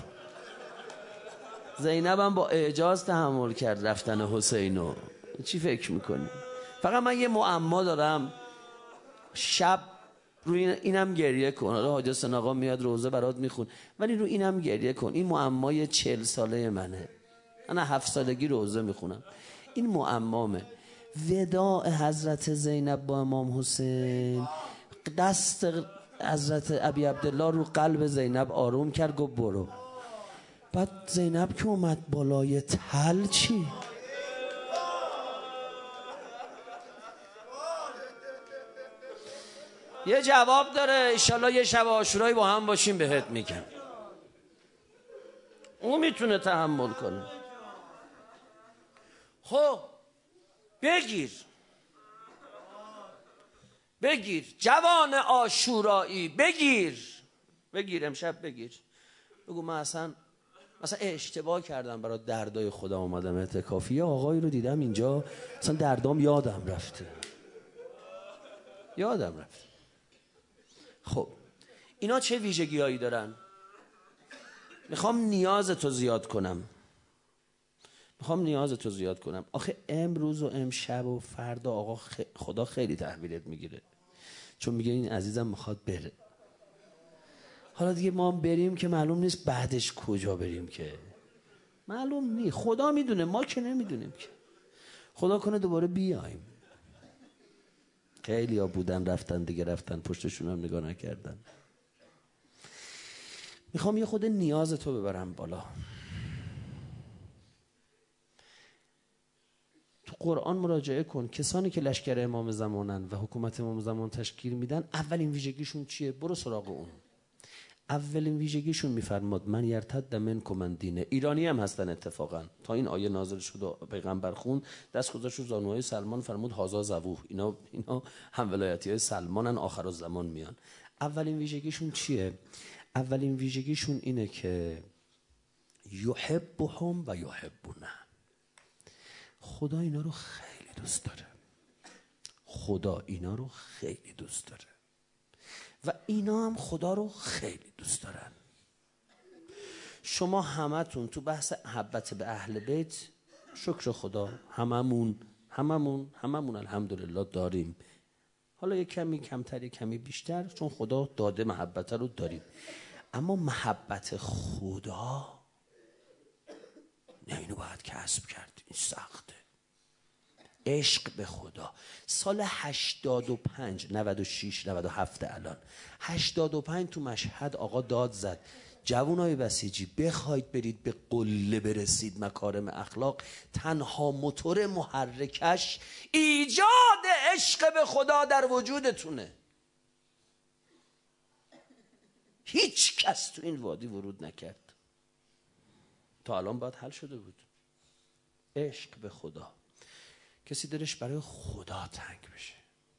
زینب هم با اعجاز تحمل کرد رفتن حسینو. چی فکر میکنی؟ فقط من یه معما دارم، شب روی اینم گریه کن. حالا حاج حسین آقا میاد روزه برات میخون، ولی رو اینم گریه کن. این معمای چهل ساله منه. من هفت سالگی روزه میخونم. این معمامه. وداع حضرت زینب با امام حسین، دست حضرت ابی عبدالله رو قلب زینب آروم کرد، گفت برو. بعد زینب که اومد بالای تل چی؟ یه جواب داره، انشالله یه شب عاشورایی با هم باشیم بهت میگم. اون میتونه تحمل کنه. خب بگیر بگیر جوان عاشورایی، بگیر بگیر امشب بگیر. بگو من اصلا مثلا اشتباه کردم، برای دردای خدا اومدم اعتکافی. یه آقایی رو دیدم اینجا، اصلا دردام یادم رفته یادم رفته. خب اینا چه ویژگی هایی دارن؟ میخوام نیاز تو زیاد کنم میخوام نیاز تو زیاد کنم. آخه امروز و امشب و فردا آقا خ... خدا خیلی تحویلت میگیره، چون میگه این عزیزم میخواد بره. حالا دیگه ما بریم که معلوم نیست بعدش کجا بریم، که معلوم نیست. خدا میدونه، ما که نمیدونیم که. خدا کنه دوباره بیایم. خیلی ها بودن رفتن دیگه، رفتن پشتشون هم نگاه نکردن. میخوام یه خود نیاز تو ببرم بالا. تو قرآن مراجعه کن. کسانی که لشکر امام زمانن و حکومت امام زمان تشکیل میدن، اولین ویژگیشون چیه؟ برو سراغ اون. اولین ویژگیشون میفرماد من یرتد منکم من دینه. ایرانی هم هستن اتفاقا. تا این آیه نازل شد و پیغمبر خون، دست گذاشت رو زانوهای سلمان، فرمود هازا زبوح. اینا اینا هم ولایتی های سلمانن، آخر الزمان میان. اولین ویژگیشون چیه؟ اولین ویژگیشون اینه که یحبهم و یحبونه. خدا اینا رو خیلی دوست داره. خدا اینا رو خیلی دوست داره و اینا هم خدا رو خیلی دوست دارن. شما همتون تو بحث محبت به اهل بیت، شکر خدا هممون هممون هممون الحمدلله داریم. حالا یک کمی کمتر یک کمی بیشتر، چون خدا داده محبت رو داریم. اما محبت خدا نه، اینو باید کسب کرد. این سخته. عشق به خدا. سال هشتاد و پنج نود و شش نود و هفت الان هشتاد و پنج تو مشهد آقا داد زد جوانای بسیجی بخواید برید به قله برسید مکارم اخلاق، تنها موتور محرکش ایجاد عشق به خدا در وجودتونه. هیچ کس تو این وادی ورود نکرد. تا الان باید حل شده بود. عشق به خدا. کسی دلش برای خدا تنگ بشه.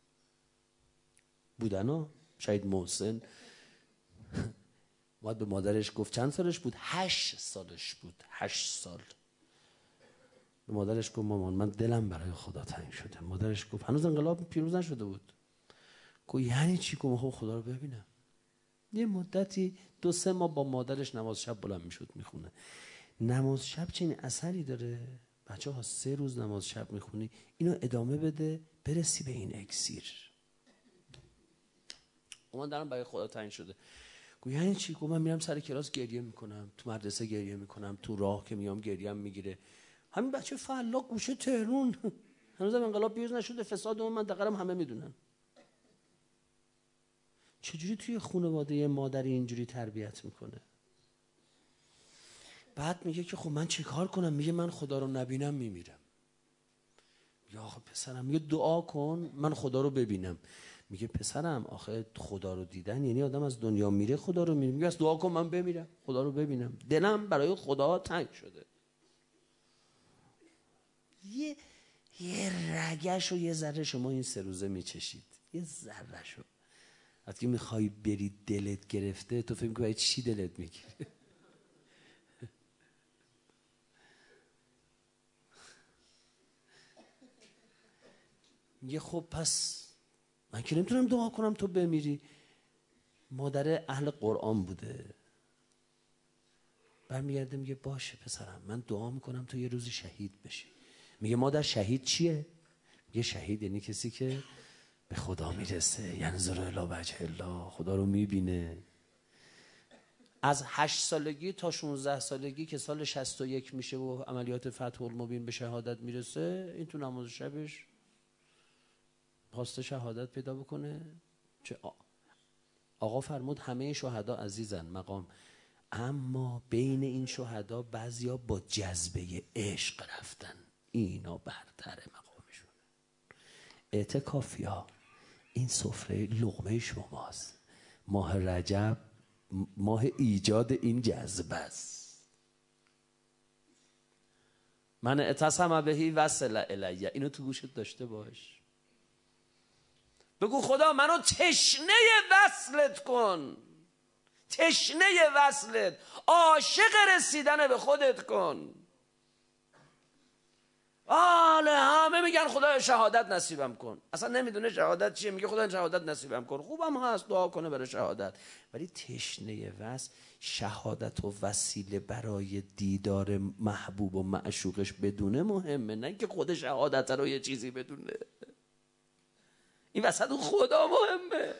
بودن ها. شهید محسن اومد به مادرش گفت، چند سالش بود؟ هشت سالش بود. هشت سال. به مادرش گفت مامان من دلم برای خدا تنگ شده. مادرش گفت هنوز انقلاب پیروز نشده بود. گفت یعنی چی؟ گفت خدا رو ببینم. یه مدتی دو سه ماه با مادرش نماز شب بلند میشد میخونه. نماز شب چه اثری داره؟ بچه ها سه روز نماز شب میخونی، اینو ادامه بده برسی به این اکسیر. من دارم برای خدا تنگ شده. گویا یعنی چی؟ گویا من میرم سر کلاس گریه میکنم، تو مدرسه گریه میکنم، تو راه که میام گریه هم میگیره. همین بچه فلاح گوشه تهرون هنوزم انقلاب پیروز نشده، فساد اون منطقه هم همه میدونن. چجوری توی خانواده مادری اینجوری تربیت میکنه؟ بعد میگه که خب من چه کار کنم؟ میگه من خدا رو نبینم میمیرم. یا آخه پسرم میگه دعا کن من خدا رو ببینم. میگه پسرم آخه خدا رو دیدن یعنی آدم از دنیا میره خدا رو میره. میگه از دعا کن من بمیرم خدا رو ببینم. دلم برای خدا تنگ شده. یه یه رگش و یه ذره شما این سه روزه میچشید، یه ذره شو وقتی میخوای بری دلت گرفته تو فکر میکنی باید چی دلت میگیره. میگه خب پس من که نمیتونم دعا کنم تو بمیری. مادر اهل قرآن بوده. برمیگرده میگه باشه پسرم من دعا میکنم تو یه روزی شهید بشی. میگه مادر شهید چیه؟ میگه شهید یعنی کسی که به خدا میرسه، ینظر الی وجه الله، خدا رو میبینه. از هشت سالگی تا شانزده سالگی که سال شصت و یک میشه و عملیات فتح المبین به شهادت میرسه، این تو نماز شبش خواسته شهادت پیدا بکنه. چه آقا فرمود همه شهدا عزیزن مقام، اما بین این شهدا بعضیا با جذبه عشق رفتن، اینا برتر مقامشون. اعتکافیا این سفره لقمه شماست. ماه رجب ماه ایجاد این جذبه است. من اعتصم بهی وصل الیه، اینو تو گوشت داشته باش. بگو خدا منو تشنه وصلت کن، تشنه وصلت، عاشق رسیدن به خودت کن. آله همه میگن خدا شهادت نصیبم کن، اصلا نمیدونه شهادت چیه. میگه خدا شهادت نصیبم کن، خوبم هست دعا کنه برای شهادت، ولی تشنه وصل، شهادت و وسیله برای دیدار محبوب و معشوقش بدونه مهمه، نه که خود شهادت رو یه چیزی بدونه. این وسط خدا مهمه.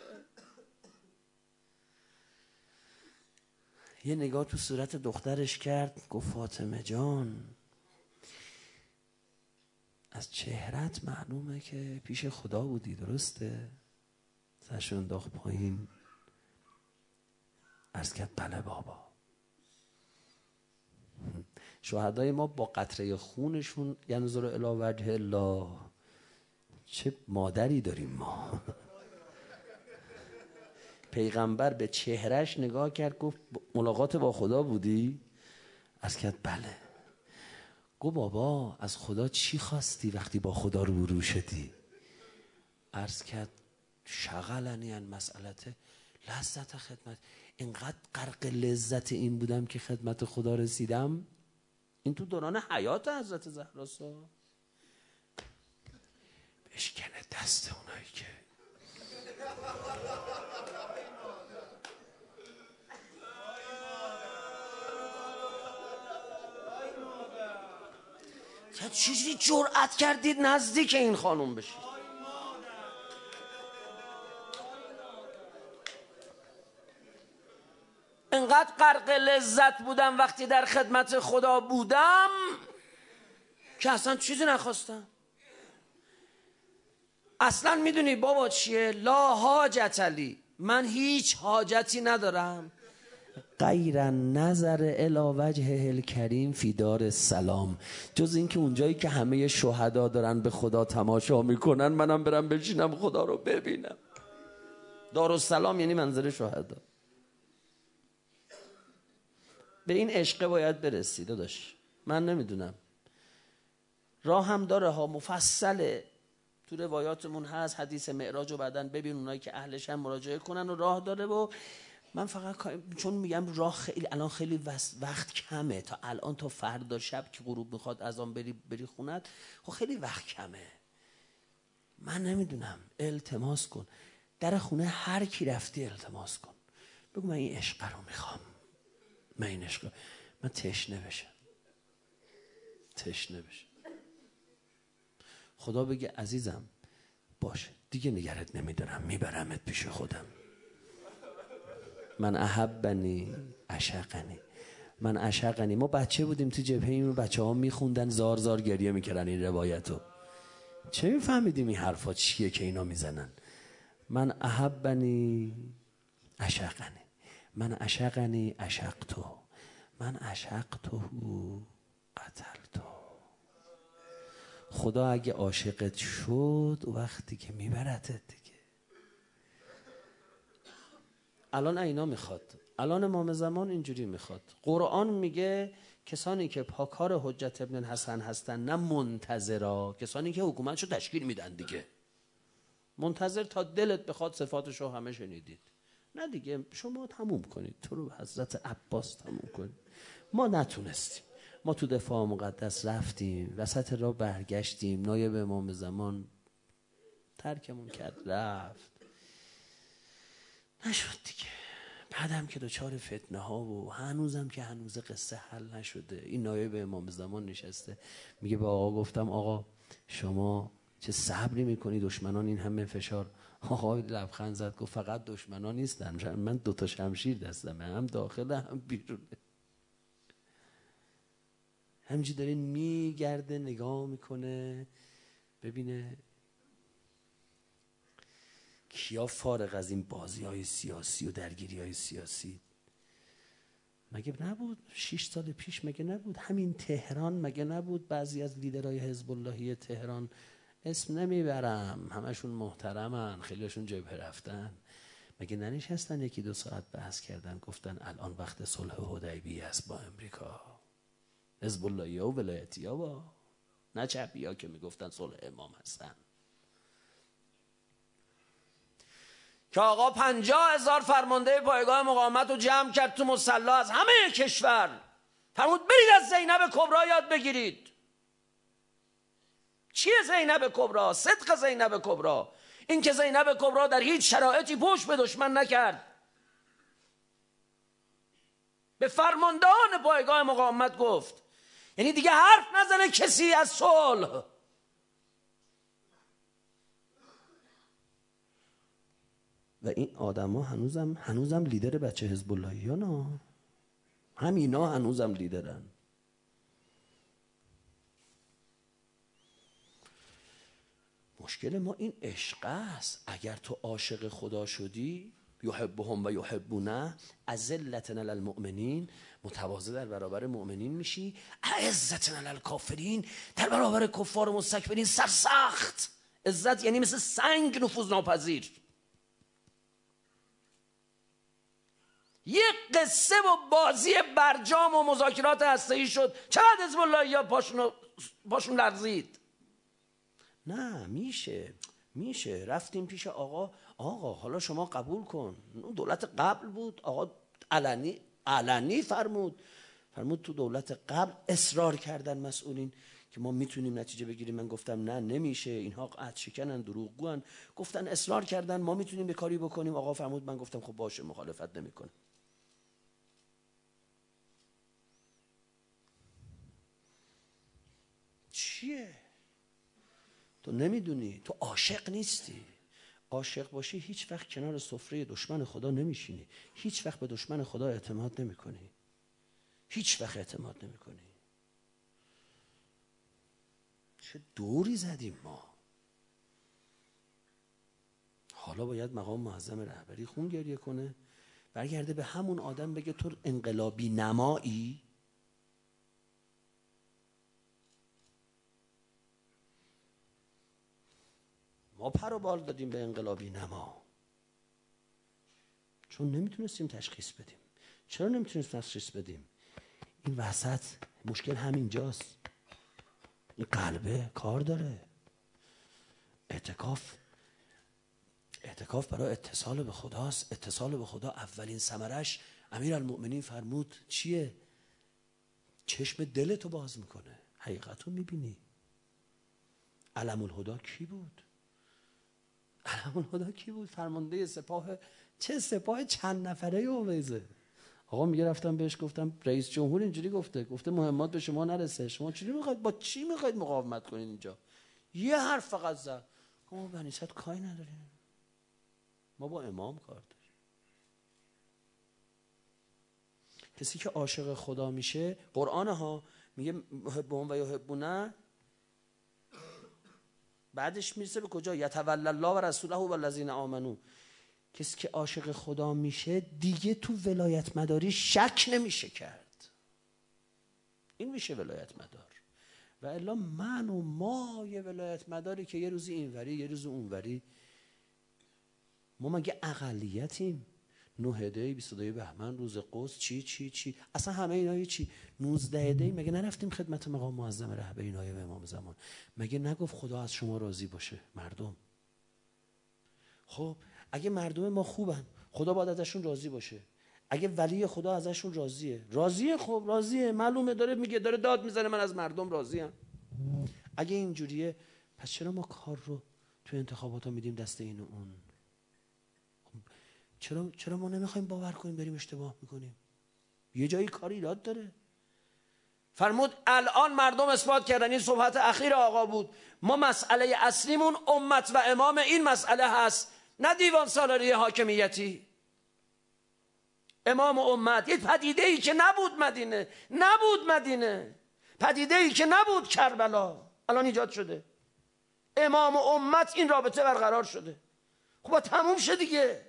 یه نگاه تو صورت دخترش کرد، گفت فاطمه جان از چهرت معلومه که پیش خدا بودی، درسته؟ سرشو انداخت پایین، عرض کرد بله بابا. شهدای ما با قطره خونشون ینظر الی وجه الله، چه مادری داریم ما. پیغمبر به چهرش نگاه کرد، گفت ملاقات با خدا بودی؟ عرض کرد بله. گفت بابا از خدا چی خواستی وقتی با خدا روبرو شدی؟ عرض کرد شغلنی عن مسئلته لذت خدمت، اینقدر غرق لذت این بودم که خدمت خدا رسیدم. این تو دوران حیات حضرت زهراست. بشکنه دست اونایی که چجوری جرأت کردید نزدیک این خانوم بشید؟ انقدر غرق لذت بودم وقتی در خدمت خدا بودم که اصلا چیزی نخواستم. اصلا میدونی بابا چیه؟ لا حاجت لی، من هیچ حاجتی ندارم غیر نظر الی وجهه الکریم فی دار السلام، جز این که اونجایی که همه شهدا دارن به خدا تماشا میکنن منم برم بشینم خدا رو ببینم. دار السلام یعنی منظر شهدا. به این عشق باید برسی داداش. من نمیدونم، راه هم داره ها، مفصله، تو روایاتمون هست، حدیث معراج رو بعدن ببین، اونایی که اهلش هم مراجعه کنن و راه داره. و من فقط چون میگم راه خیلی الان خیلی وقت کمه، تا الان تا فردا شب که غروب میخواد از آن بری بری خونت، خب خیلی وقت کمه. من نمیدونم، التماس کن در خونه هر کی رفتی التماس کن، بگو من این عشق رو میخوام، من این عشق، من تشنه بشم، تشنه بشم. خدا بگه عزیزم باشه دیگه نگرت نمیدارم، میبرمت پیش خودم. من احبنی عشقنی، من عشقنی. ما بچه بودیم تو جبهه این بچه ها میخوندن زار زار گریه میکردن این روایتو، چه میفهمیدیم این حرفا چیه که اینا میزنن؟ من احبنی عشقنی، من عشقنی عشقتو، من عشقتو قتلتو. خدا اگه عاشقت شد وقتی که میبرتت دیگه. الان اینا میخواد، الان امام زمان اینجوری میخواد. قرآن میگه کسانی که پاکار حجت ابن الحسن هستن نه منتظرا، کسانی که حکومتشو تشکیل میدن دیگه. منتظر تا دلت بخواد صفاتشو همه شنیدید، نه دیگه شما تموم کنید، تو رو حضرت عباس تموم کنید. ما نتونستیم، ما تو دفاع مقدس رفتیم، وسط راه برگشتیم، نایب امام زمان ترکمون کرد رفت، نشد دیگه. بعدم که دوچار فتنه ها و هنوزم که هنوز قصه حل نشده، این نایب امام زمان نشسته میگه به آقا گفتم آقا شما چه صبری میکنی دشمنان این همه فشار. آقا لبخند زد گفت فقط دشمنان نیستن، من دوتا شمشیر دستمه، هم داخل هم بیرونه. همینجوری داره میگرده نگاه میکنه ببینه کیا فارغ از این بازی های سیاسی و درگیری های سیاسی. مگه نبود شش سال پیش، مگه نبود همین تهران، مگه نبود بعضی از لیدرهای حزب اللهی تهران، اسم نمیبرم همشون محترمن، خیلیشون جبهه رفتن، مگه ننشستن یکی دو ساعت بحث کردن گفتن الان وقت صلح حدیبیه است با امریکا، حزب اللهی و ولایتی ها با نه چپی ها که میگفتن صلح امام هستن. که آقا پنجاه هزار فرمانده پایگاه مقاومت رو جمع کرد تو مصلی از همه کشور، فرمود برید از زینب کبرا یاد بگیرید. چیه زینب کبرا؟ صدق زینب کبرا، این که زینب کبرا در هیچ شرایطی پشت به دشمن نکرد، به فرماندهان پایگاه مقاومت گفت، یعنی دیگه حرف نزنه کسی از صلح. و این آدما هنوزم هنوزم لیدر بچه حزب اللهیان ها، همینا هنوزم لیدرن. مشکل ما این عشق است. اگر تو عاشق خدا شدی، یحبهم و یحبونه، اذلة علی المؤمنین، متواضع در برابر مؤمنین میشی، اعزة علی الکافرین، در برابر کفار و مستکبرین سرسخت. عزت یعنی مثل سنگ نفوذ ناپذیر. یک قصه و بازی برجام و مذاکرات هسته‌ای شد، چقدر حزب اللهی‌ها پاشون پاشون لرزید. نه میشه میشه رفتیم پیش آقا، آقا حالا شما قبول کن، دولت قبل بود، آقا علنی علنی فرمود فرمود تو دولت قبل اصرار کردن مسئولین که ما میتونیم نتیجه بگیریم. من گفتم نه نمیشه، اینها قطع شکنن، دروغگوان. گفتن اصرار کردن ما میتونیم به کاری بکنیم. آقا فرمود، من گفتم خب باشه مخالفت نمیکنم. چیه؟ تو نمیدونی، تو عاشق نیستی. عاشق باشی هیچ وقت کنار سفره دشمن خدا نمیشینی، هیچ وقت به دشمن خدا اعتماد نمیکنی، هیچ وقت اعتماد نمیکنی. چه دوری زدیم ما. حالا باید مقام معظم رهبری خون گریه کنه، برگرده به همون آدم بگه تو انقلابی نمایی. ما پر و بال دادیم به انقلابی نما چون نمیتونستیم تشخیص بدیم. چرا نمیتونستیم تشخیص بدیم؟ این وسط مشکل همینجاست. این قلبه کار داره. اعتکاف اعتکاف برای اتصال به خداست. اتصال به خدا اولین ثمرش امیرالمؤمنین فرمود چیه؟ چشم دلتو باز میکنه، حقیقتو میبینی. علم الهدی کی بود؟ علم الهدی کی بود؟ فرمانده سپاه، چه سپاه چند نفره اویزه. آقا میگه رفتم بهش گفتم رئیس جمهور اینجوری گفته، گفته مهمات به شما نرسه، شما چی میخواید، با چی میخواید مقاومت کنید اینجا؟ یه حرف فقط زد، ما بنی صد کاری نداریم، ما با امام کار داریم. کسی که عاشق خدا میشه، قرآن ها میگه محبون و یحبونه، بعدش میرسه به کجا؟ یتولی الله و رسوله و الذین آمنو. کسی که عاشق خدا میشه دیگه تو ولایت مداری شک نمیشه کرد. این میشه ولایت مدار. و الا من و ما یه ولایت مداری که یه روزی اینوری یه روز اونوری، ما مگه اقلیتیم؟ نه دی بیست و دو بهمن روز قدس چی چی چی اصلا همه اینا چی؟ نوزده دی مگه نرفتیم خدمت مقام معظم رهبری نایب امام زمان؟ مگه نگفت خدا از شما راضی باشه مردم؟ خب اگه مردم ما خوبن خدا باید ازشون راضی باشه. اگه ولی خدا ازشون راضیه، راضیه، خب راضیه، معلومه، داره میگه، داره داد میزنه من از مردم راضیم. اگه اینجوریه پس چرا ما کار رو تو انتخابات ها میدیم دست این و اون؟ چرا چرا ما نمیخوایم باور کنیم بریم اشتباه میکنیم؟ یه جایی کار ایراد داره. فرمود الان مردم اثبات کردن، این صحبت اخیر آقا بود، ما مسئله اصلیمون امت و امام این مسئله هست، نه دیوان سالاری حاکمیتی. امام و امت یه پدیده ای که نبود مدینه، نبود مدینه، پدیده ای که نبود کربلا، الان ایجاد شده. امام و امت این رابطه برقرار شده. خب تموم شد دیگه.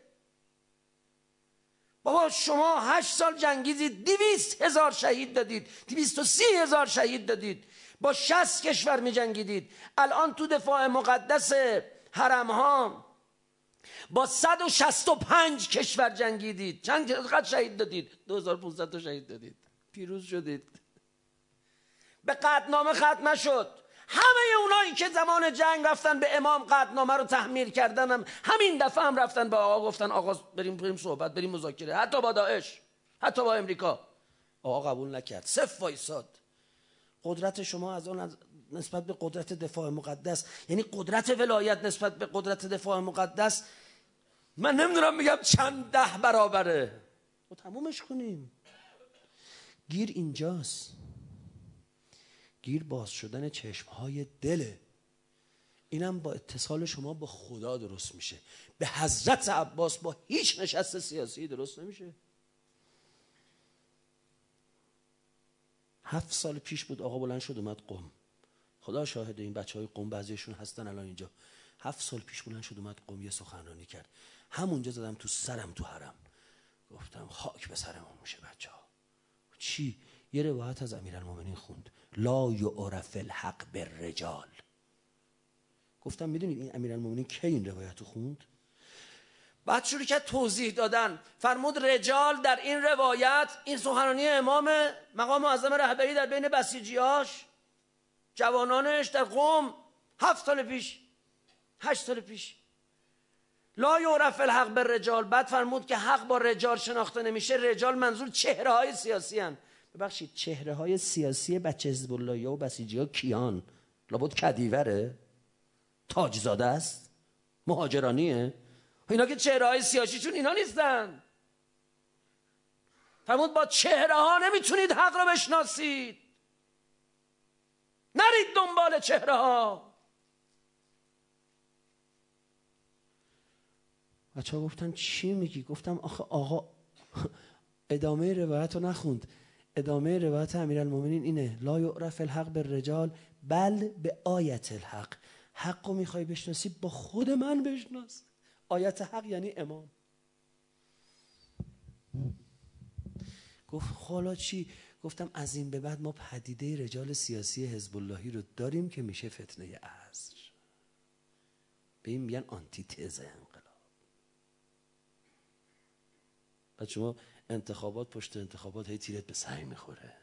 بابا شما هشت سال جنگیدید، دویست هزار شهید دادید، دویست و سی هزار شهید دادید، با شصت کشور می جنگیدید. الان تو دفاع مقدس حرم ها با صد و شصت و پنج کشور جنگیدید. چند قد شهید دادید؟ دو هزار و پانصد تا شهید دادید. پیروز شدید. به قطعنامه ختم نشد. همه اونایی که زمان جنگ رفتن به امام قطعنامه رو تحمیل کردن هم همین دفعه هم رفتن به آقا گفتن آقا بریم بریم صحبت، بریم مذاکره، حتی با داعش، حتی با امریکا. آقا قبول نکرد، صف وایساد. قدرت شما از اون نسبت به قدرت دفاع مقدس، یعنی قدرت ولایت نسبت به قدرت دفاع مقدس، من نمیدونم میگم چند ده برابره. و تمومش کنیم. گیر اینجاست. گیر باز شدن چشمهای دله. اینم با اتصال شما با خدا درست میشه. به حضرت عباس با هیچ نشست سیاسی درست نمیشه. هفت سال پیش بود آقا بلند شد اومد قم. خدا شاهد، این بچه های قم بعضیشون هستن الان اینجا. هفت سال پیش بلند شد اومد قم یه سخنرانی کرد. همونجا زدم تو سرم تو حرم. گفتم خاک به سرمون میشه بچه ها. چی؟ یه روایت از امیرالمومنین خوند، لا یعرف الحق بالرجال. گفتم میدونید این امیرالمومنین کی این روایت رو خوند؟ بعد شروع کرد توضیح دادن. فرمود رجال در این روایت، این سخنرانی امام مقام معظم رهبری در بین بسیجیاش، جوانانش در قم، هفت سال پیش، هشت سال پیش. لا یعرف الحق بالرجال. بعد فرمود که حق با رجال شناخته نمیشه. رجال منظور چهره های سیاسی هن. ببخشید چهره های سیاسی بچه حزب الله و بسیجی ها کیان؟ لابد کدیوره؟ تاجزاده است؟ مهاجرانیه؟ اینا که چهره های سیاسیشون اینا نیستن. فرمود با چهره ها نمیتونید حق رو بشناسید، نرید دنبال چهره ها. بچه ها گفتن چی میگی؟ گفتم آخه آقا ادامه روایت رو نخوند. ادامه روایت امیرالمومنین اینه، لا یعرف الحق بالرجال بل به آیت الحق. حق رو میخوای بشناسی با خود من بشناس. آیت حق یعنی امام. گفت حالا چی؟ گفتم از این به بعد ما پدیده رجال سیاسی حزب اللهی رو داریم که میشه فتنه عصر. به این میگن آنتی تز انقلاب. بعد شما انتخابات پشت انتخابات هی تیرت به سنگ میخوره.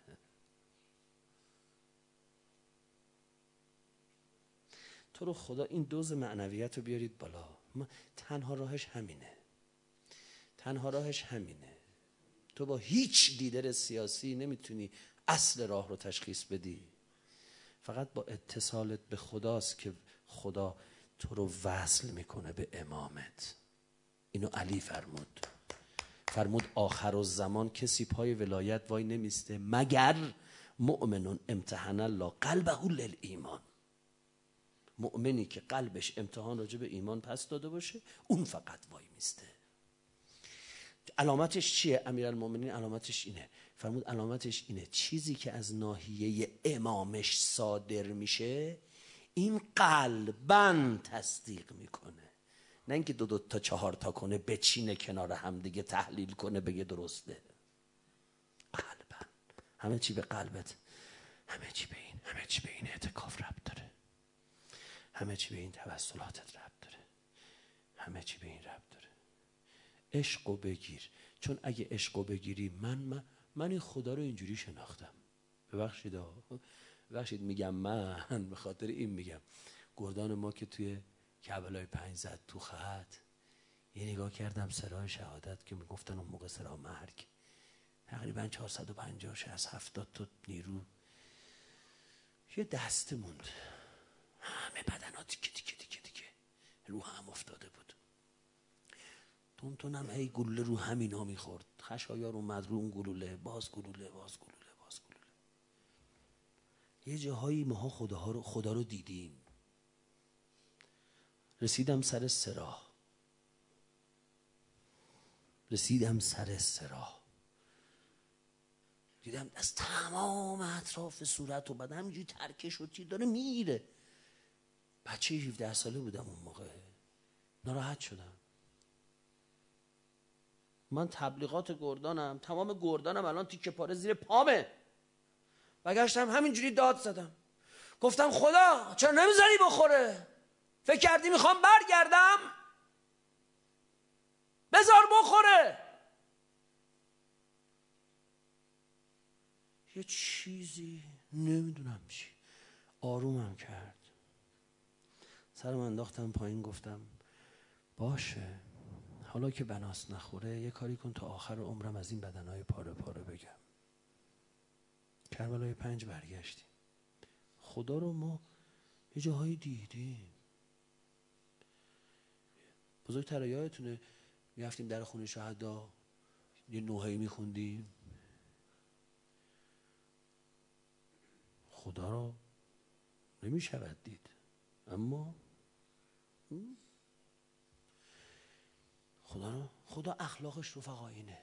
تو رو خدا این دوز معنویت رو بیارید بالا. تنها راهش همینه. تنها راهش همینه. تو با هیچ لیدر سیاسی نمیتونی اصل راه رو تشخیص بدی. فقط با اتصالت به خداست که خدا تو رو وصل میکنه به امامت. اینو علی فرمود. فرمود آخر الزمان کسی پای ولایت وای نمیسته مگر مؤمنون امتحن الله قلبه للایمان. مؤمنی که قلبش امتحان راجع به ایمان پس داده باشه اون فقط وای میسته. علامتش چیه؟ امیرالمومنین علامتش اینه. فرمود علامتش اینه چیزی که از ناحیه امامش صادر میشه این قلباً تصدیق میکنه، نه اینکه دو دو تا چهار تا کنه بچینه کنار هم دیگه تحلیل کنه بگه درسته. قلباً. همه چی به قلبت، همه چی به این، همه چی به این اعتکاف ربط داره، همه چی به این توسلاتت ربط داره، همه چی به این ربط داره. عشقو بگیر، چون اگه عشقو بگیری من من, من این خدا رو اینجوری شناختم. ببخشید ببخشید میگم من به خاطر این میگم. گردان ما که توی کربلای پنج زد تو خط، یه نگاه کردم سرای شهادت که میگفتن اون موقع سرا مرگ، تقریبا چهارصد و پنجاه از هفتاد تا نیرو، یه دسته موند، همه بدنات دیگه دیگه دیگه دیگه رو هم افتاده بود. تونتونم هی گلوله رو همینا میخورد، خشایار اومد رو اون گلوله، باز گلوله باز گلوله باز گلوله. یه جاهایی ماها خدا رو خدا رو دیدیم. رسیدم سر سرا، رسیدم سر سرا دیدم از تمام اطراف صورت و بدن همینجوری ترکه شد، چی داره میره. بچه هفده ساله بودم اون موقع، ناراحت شدم. من تبلیغات گردانم، تمام گردانم الان تیکه پاره زیر پامه. بگشتم همینجوری داد زدم، گفتم خدا چرا نمیذاری بخوره؟ فکر کردی میخوام برگردم؟ بذار بخوره. یه چیزی نمیدونم چی آرومم کرد. سرم انداختم پایین، گفتم باشه حالا که بناس نخوره یه کاری کن تا آخر عمرم از این بدنهای پاره پاره بگم. کربلای پنج برگشتیم. خدا رو ما یه جاهایی دیدیم. بزرگتر یادتونه میرفتیم در خونه شهدا یه نوحه‌ای میخوندیم، خدا رو نمیشود دید اما خدا رو خدا اخلاقش رفقا اینه.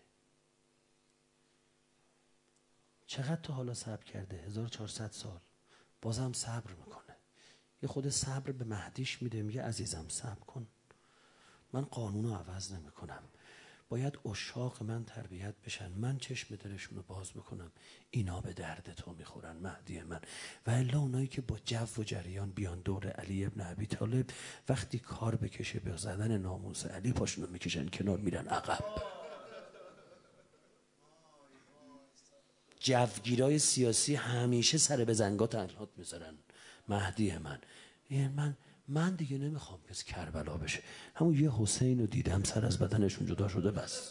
چقدر تا حالا صبر کرده؟ هزار و چهارصد سال بازم صبر میکنه. یه خود صبر به مهدیش میده، میگه عزیزم صبر کن، من قانون رو عوض نمی کنم، باید عشاق من تربیت بشن، من چشم دلشون رو باز بکنم، اینا به درد تو میخورن مهدی من. و الا اونایی که با جو و جریان بیان دور علی ابن ابی طالب، وقتی کار بکشه به زدن ناموس علی پاشونو میکشن کنار، میرن عقب. جوگیرای سیاسی همیشه سر به زنگات انحات میذارن مهدی من. این من من دیگه نمیخوام کسی کربلا بشه. همون یه حسین رو دیدم سر از بدنشون جدا شده، بس.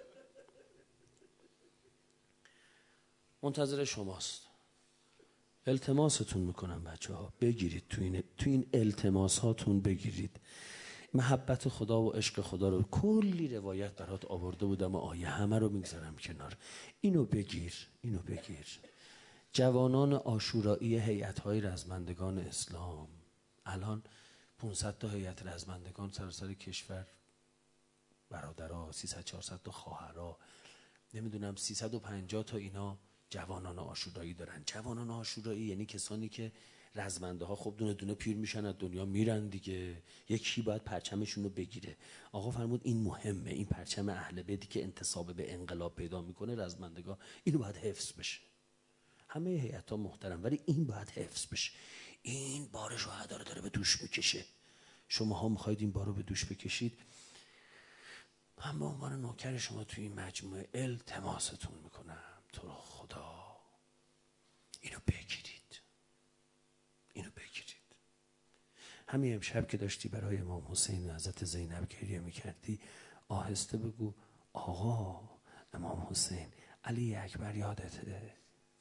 منتظر شماست. التماستون میکنم بچه ها بگیرید، تو این, تو این التماس هاتون بگیرید. محبت خدا و عشق خدا رو کلی روایت برات آورده بودم و آیه همه رو میگذارم کنار. اینو بگیر، اینو بگیر. جوانان عاشورایی هیئت‌های رزمندگان اسلام، الان پانصد تا هیئت رزمندگان سراسر کشور، برادرها سیصد چهارصد تا خواهرها، نمیدونم سیصد و پنجاه تا اینا جوانان عاشورایی دارن. جوانان عاشورایی یعنی کسانی که رزمنده ها خب دونه دونه پیر میشن از دنیا میرن دیگه، یکی باید پرچمشون رو بگیره. آقا فرمود این مهمه، این پرچم اهل بیتی که انتساب به انقلاب پیدا میکنه رزمندگان، اینو باید حفظ بشه. همه هیئت‌ها محترم ولی این باید حفظ بشه. این بار شهدا رو داره به دوش میکشه. شما ها میخواید این بار رو به دوش بکشید، من به عنوان نوکر شما توی این مجموعه التماستون میکنم تو رو خدا اینو بگیرید، اینو بگیرید. همین امشب که داشتی برای امام حسین و حضرت زینب گریه میکردی، آهسته بگو آقا امام حسین علی اکبر یادته؟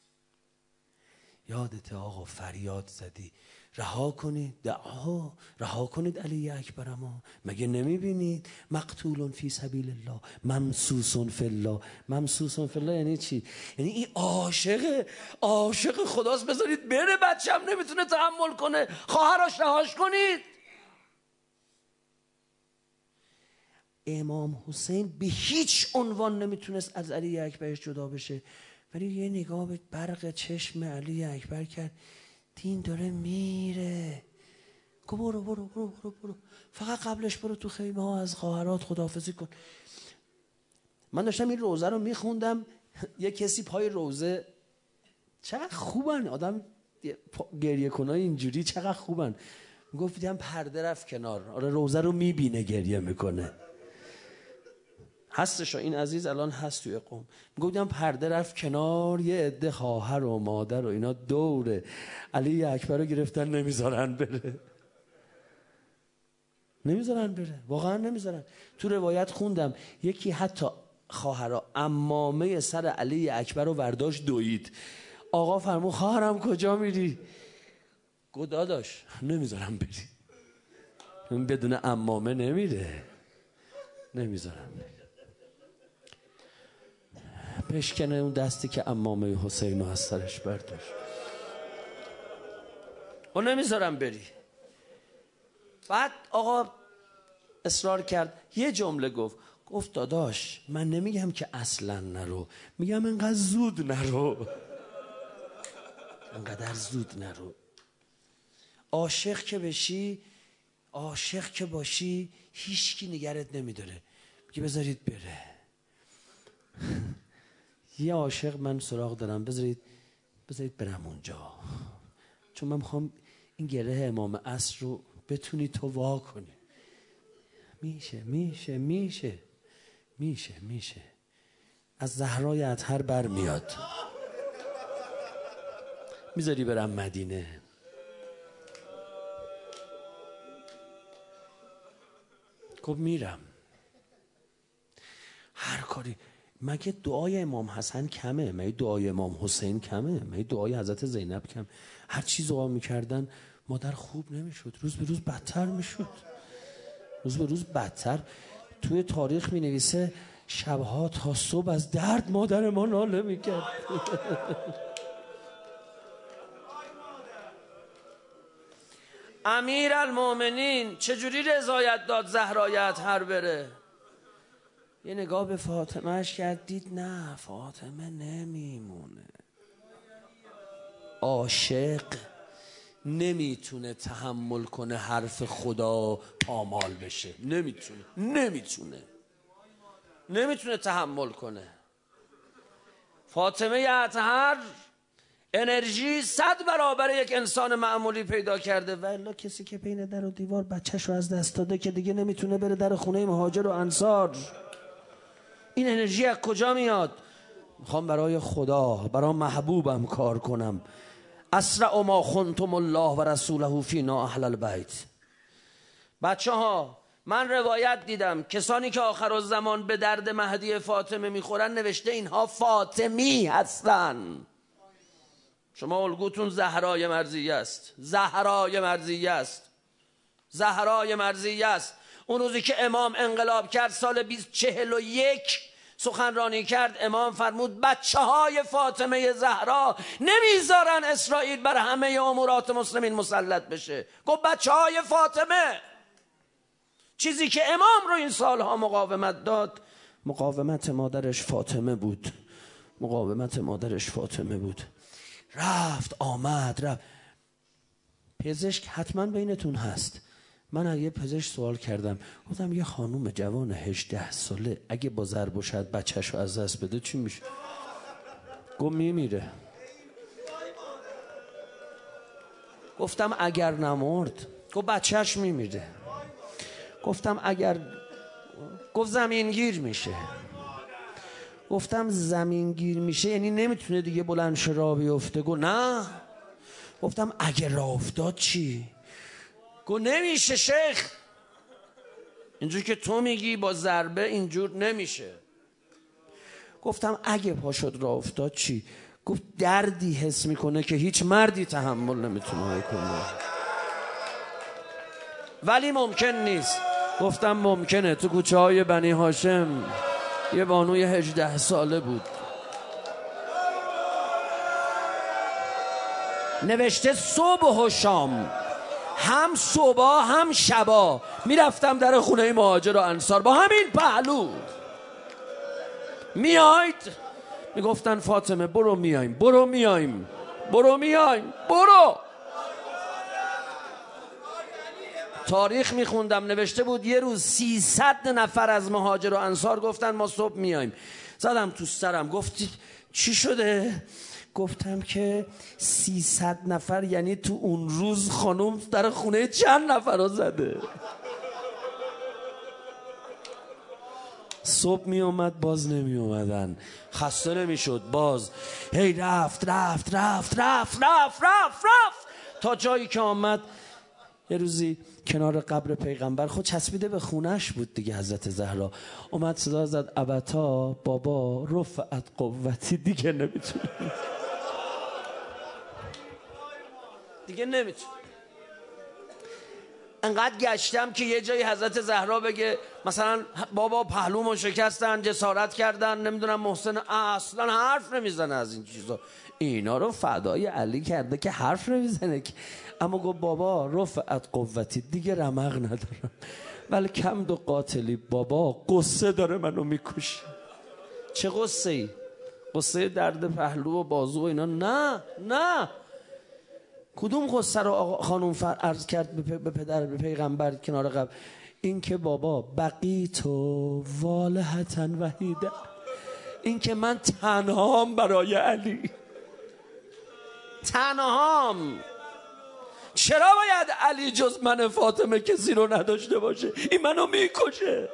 یادته آقا فریاد زدی رها کنید دعا، رها کنید علی اکبرما، مگه نمیبینید مقتول فی سبیل الله ممسوس فی الله. ممسوس فی الله یعنی چی؟ یعنی این عاشق عاشق خداست، بذارید بره، بچه‌م نمیتونه تحمل کنه، خواهرش رهاش کنید. امام حسین به هیچ عنوان نمیتونست از علی اکبرش جدا بشه، ولی یه نگاه به برق چشم علی اکبر کرد، دین داره میره، گو برو برو برو برو برو، فقط قبلش برو تو خیمه ها از خواهرات خداحافظی کن. من داشتم این روزه رو میخوندم، یه کسی پای روزه، چقدر خوبن آدم گریه کنای اینجوری چقدر خوبن. میگفت دیدم پرده رفت کنار، آره روزه رو میبینه گریه میکنه. هستش این عزیز الان هست توی قم. میگفت دیدم پرده رفت کنار، یه عده خواهر و مادر و اینا دوره علی اکبر رو گرفتن نمیذارن بره، نمیذارن بره، واقعا نمیذارن. تو روایت خوندم یکی حتی خواهرا عمامه سر علی اکبر رو برداشت دوید. آقا فرمود خواهرم کجا میری؟ گفت داداش نمیذارم بری. اون بدون عمامه نمیره، نمیذارم بری. بشکنه اون دستی که عمامه حسین رو از سرش برداشت و نمیذارم بری. بعد آقا اصرار کرد، یه جمله گفت، گفت داداش من نمیگم که اصلا نرو، میگم انقدر زود نرو، انقدر زود نرو. عاشق که بشی، عاشق که باشی هیچکی نگرت نمیداره، میگه بذارید بره. یه عاشق من سراغ دارم، بذارید بذارید برم اونجا، چون من میخوام این گره امام عصر رو بتونی تو وا کنی. میشه میشه میشه میشه میشه از زهرای اطهر بر میاد، میذاری برم مدینه. گفت میرم. هر کاری، مگه دعای امام حسن کمه؟ مگه دعای امام حسین کمه؟ مگه دعای حضرت زینب کم؟ هر چیز دعا میکردن مادر خوب نمیشد، روز به روز بدتر میشد، روز به روز بدتر. توی تاریخ می نویسه شبها تا صبح از درد مادر ما ناله میکرد. امیر المومنین چجوری رضایت داد زهرای اطهر بره؟ یه نگاه به فاطمهش کرد، دید نه فاطمه نمیمونه. عاشق نمیتونه تحمل کنه حرف خدا پامال بشه، نمیتونه نمیتونه نمیتونه تحمل کنه. فاطمه اطهر انرژی صد برابر یک انسان معمولی پیدا کرده، و الا کسی که بین در و دیوار بچه‌شو از دست داده که دیگه نمیتونه بره در خونه مهاجر و انصار، این انرژی از کجا میاد؟ میخوام برای خدا، برای محبوبم کار کنم. اسرع ما خنتم الله و رسوله فینا اهل البیت. بچه ها من روایت دیدم کسانی که آخر الزمان به درد مهدی فاطمه میخورن نوشته اینها فاطمی هستن. شما الگوتون زهرای مرضیه است، زهرای مرضیه است، زهرای مرضیه است. اون روزی که امام انقلاب کرد سال بیست چهل و یک سخنرانی کرد، امام فرمود بچه های فاطمه زهرا نمیذارن اسرائیل بر همه امورات مسلمین مسلط بشه. گفت بچه های فاطمه. چیزی که امام رو این سالها مقاومت داد، مقاومت مادرش فاطمه بود، مقاومت مادرش فاطمه بود. رفت آمد رفت. پزشک حتما بینتون هست. من از یه پزشک سوال کردم، گفتم یه خانوم جوان هجده ساله اگه با ضرب و شد بچه‌شو از دست بده چی میشه؟ گفت میمیره. گفتم اگر نمرد؟ گفت بچه‌ش میمیره. گفتم اگر، گفت زمینگیر میشه. گفتم زمینگیر میشه یعنی نمیتونه دیگه بلند شه راه بیفته؟ گفت نه. گفتم اگه راه افتاد چی؟ گفت نمیشه شیخ، اینجور که تو میگی با ضربه اینجور نمیشه. گفتم اگه پا شد راه افتاد چی؟ گفت دردی حس میکنه که هیچ مردی تحمل نمیتونه کنه، ولی ممکن نیست. گفتم ممکنه. تو کوچه های بنی هاشم یه بانوی هجده ساله بود، نوشته صبح و شام، هم صبح هم شبا میرفتم در خونه مهاجر و انصار با همین پهلو. میاید؟ میگفتن فاطمه برو میایم، برو میایم، برو میایم، برو. تاریخ میخوندم نوشته بود یه روز سیصد نفر از مهاجر و انصار گفتن ما صبح میایم. زدم تو سرم، گفتی چی شده؟ گفتم که سیصد نفر، یعنی تو اون روز خانم در خونه چند نفر رو زده. صبح می اومد باز نمی اومدن، خسته نمی شد باز هی رفت رفت رفت رفت رفت رفت رفت تا جایی که آمد یه روزی کنار قبر پیغمبر، خود چسبیده به خونش بود دیگه حضرت زهرا، اومد صدا زد ابتا بابا رفعت قوتی، دیگه نمیتونه دیگه نمیتونه. انقدر گشتم که یه جایی حضرت زهرا بگه مثلا بابا پهلومو شکستن، جسارت کردن، نمیدونم محسن، اصلا حرف نمیزنه از این چیزا. اینا رو فدای علی کرده که حرف نمیزنه که. اما گفت بابا رفعت قوتی، دیگه رمق ندارم. ولی کم دو قاتلی، بابا قصه داره منو میکشه. چه قصه ای؟ قصه درد پهلو و بازو و اینا؟ نه نه. کدوم قصه رو آقا خانم فر عرض کرد به پدر به پیغمبر کنار قبر؟ این که بابا بقیت و والهتن وحیده، این که من تنهام برای علی، تنهام. چرا باید علی جز من فاطمه کسی رو نداشته باشه؟ این منو میکشه.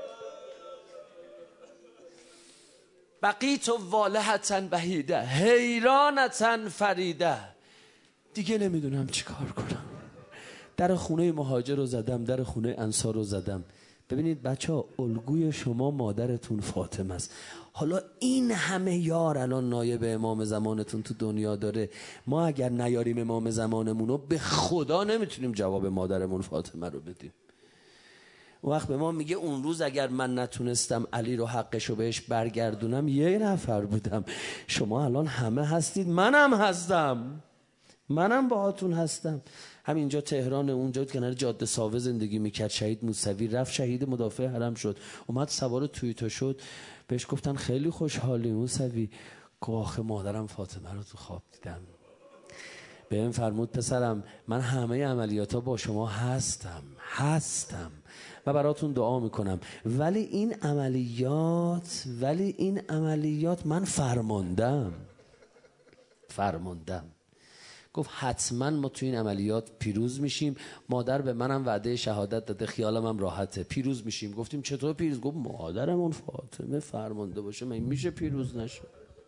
بقیت و والهتن وحیده حیرانتن فریده. دیگه نمیدونم چی کار کنم. در خونه مهاجر رو زدم، در خونه انصار رو زدم. ببینید بچه ها، الگوی شما مادرتون فاطمه است. حالا این همه یار الان نایب امام زمانتون تو دنیا داره، ما اگر نیاریم امام زمانمون رو، به خدا نمیتونیم جواب مادرمون فاطمه رو بدیم. اون وقت به ما میگه اون روز اگر من نتونستم علی رو حقشو بهش برگردونم، یه نفر بودم. شما الان همه هستید، منم هستم، منم باهاتون هستم. همینجا تهران، اونجا کنار جاده ساوه زندگی میکرد شهید موسوی، رفت شهید مدافع حرم شد، اومد سوار توییتا شد، بهش گفتن خیلی خوشحالی موسوی، گفت آخه مادرم فاطمه رو تو خواب دیدم. بهم فرمود پسرم من همه عملیاتا با شما هستم هستم و براتون دعا میکنم، ولی این عملیات ولی این عملیات من فرماندم فرماندم گفت حتما ما تو این عملیات پیروز میشیم. مادر به منم وعده شهادت داده، خیالم هم راحته پیروز میشیم. گفتیم چطور پیروز؟ گفت مادرمون فاطمه فرمانده باشه من میشه پیروز نشه.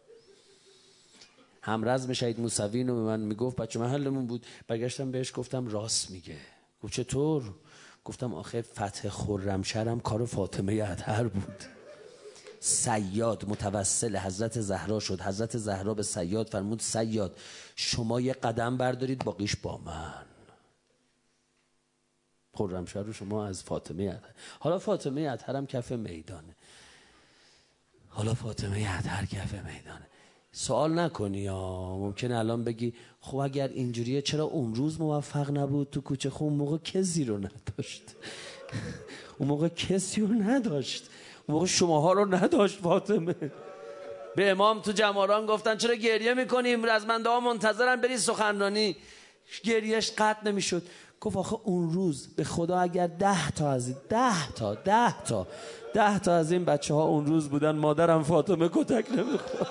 همرزم شهید موسوی اینو به من میگفت، بچه محلمون بود، برگشتم بهش گفتم راست میگه. گفت چطور؟ گفتم آخه فتح خرمشهرم کار فاطمه اطهر بود. صیاد متوسل حضرت زهرا شد، حضرت زهرا به صیاد فرمود صیاد شما یه قدم بردارید باقیش با من. خرمشهر رو شما از فاطمه اطهر. حالا فاطمه اطهر هم کف میدانه، حالا فاطمه اطهر کف میدانه. سوال نکنی یا ممکنه الان بگی خب اگر اینجوریه چرا اون روز موفق نبود تو کوچه؟ خب اون موقع کسی رو نداشت اون موقع کسی رو نداشت اون موقع شماها رو نداشت فاطمه. به امام تو جماران گفتن چرا گریه میکنیم؟ رزمنده ها منتظرن بری سخنرانی. گریهش قطع نمیشد. گفت آخه اون روز به خدا اگر ده تا از این ده تا ده تا ده تا از این بچه ها اون روز بودن، مادرم فاطمه کتک نمیخورد.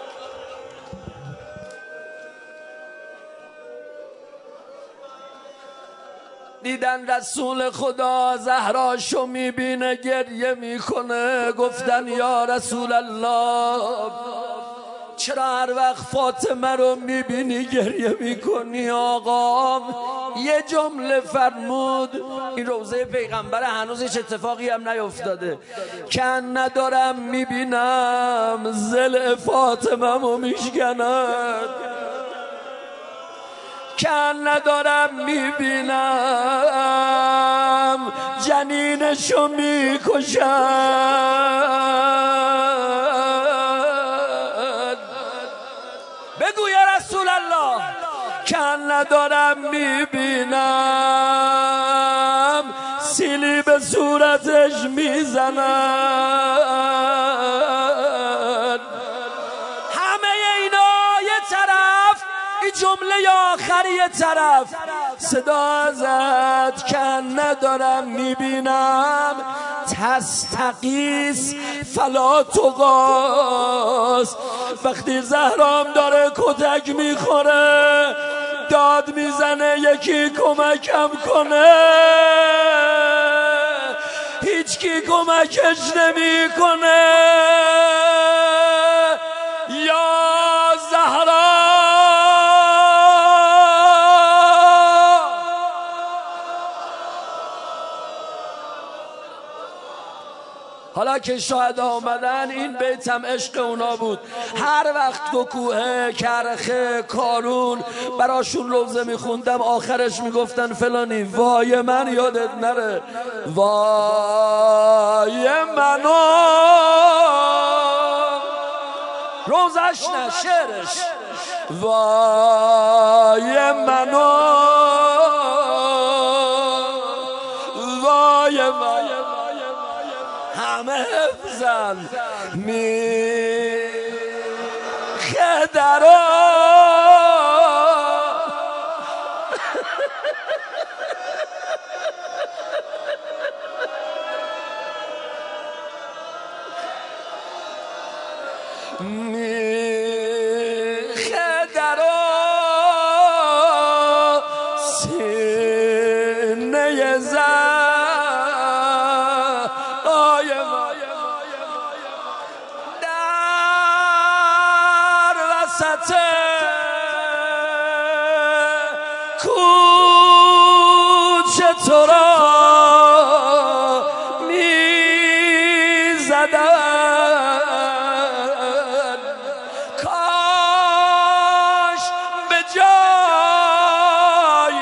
دیدن رسول خدا زهراشو میبینه گریه میکنه، گفتن یا رسول الله چرا هر وقت فاطمه رو میبینی گریه میکنی؟ آقا یه جمله فرمود، این روضه پیغمبر هنوز هیچ اتفاقی هم نیفتاده، که ندارم میبینم ضلع فاطمه رو میشکنن، که ندارم میبینم جنینشو میکشن. بگو یا رسول الله که ندارم میبینم سیلی به صورتش میزنن. همه اینا یه طرف، این جمله آخری یه طرف، صدا زد که ندارم میبینم تستقیس فلا تقاس، وقتی زهرام داره کتک میخوره داد میزنه یکی کمکم کنه، هیچ کی کمکش نمیکنه. یا زهرا حالا که شهدا آمدن این بیت هم عشق اونا بود. هر وقت گکوه، کرخه، کارون براشون روزه میخوندم آخرش میگفتن فلانی وای من یادت نره، وای منو، روزش نه شعرش، وای منو، وای وای همه حفظن می خدرا می خدرا سینه زن کوچه تو را می زدن، کاش به جای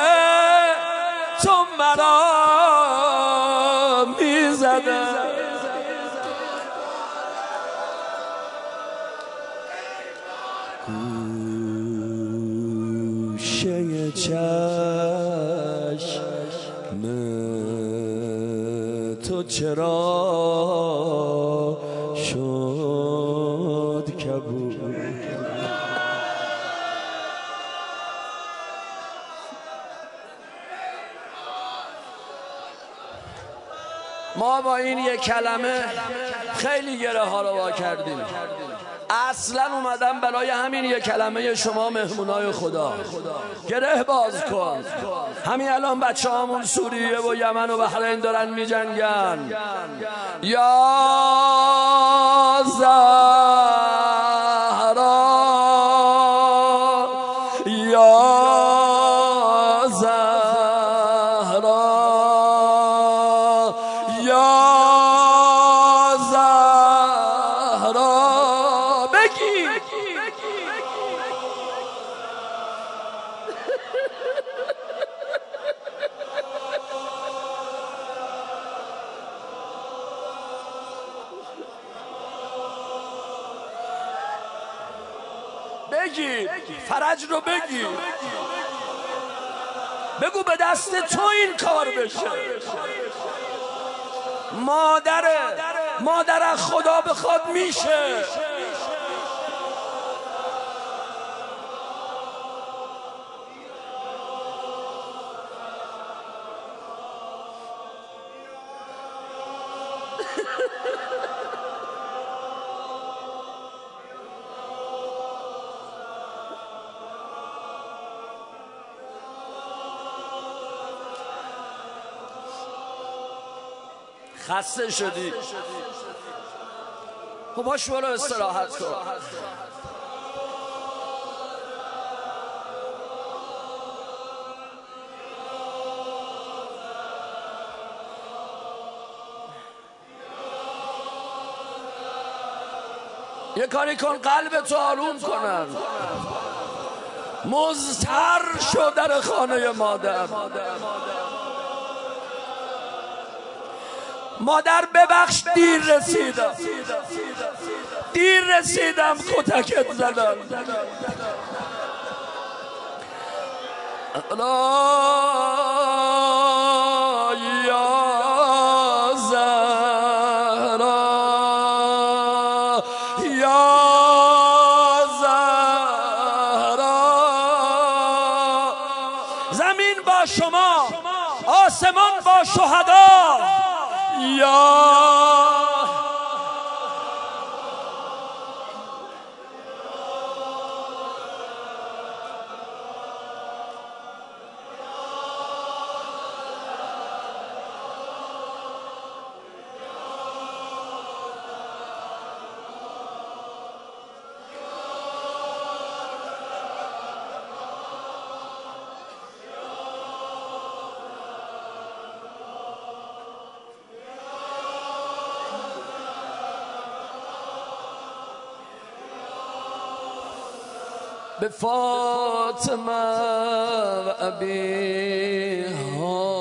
تو مرا می زدن. گوشه چشم تو چرا شد کبود؟ ما با این یک کلمه خیلی گره ها رو وا کردیم. اصلا اومدم برای همین یک کلمه شما مهمونای خدا گره باز کن. همین الان بچه هامون سوریه و یمن و بحرین دارن می جنگن. یا زهرا یا زهرا یا زهرا بگی بگی فرج رو بگی، بگو به دست تو این کار بشه. مادره مادر خدا بخواد میشه. خسته شدی؟ خب باش برو استراحت کن. یه کاری کن قلب تو آروم کنن. مضطر شد در خانه مادر. مادر ببخش دیر رسیدم، دیر رسیدم کتکت زدم. یا زهرا یا زهرا، زمین با شما، آسمان با شهدا. یا به فاطمه و ابیها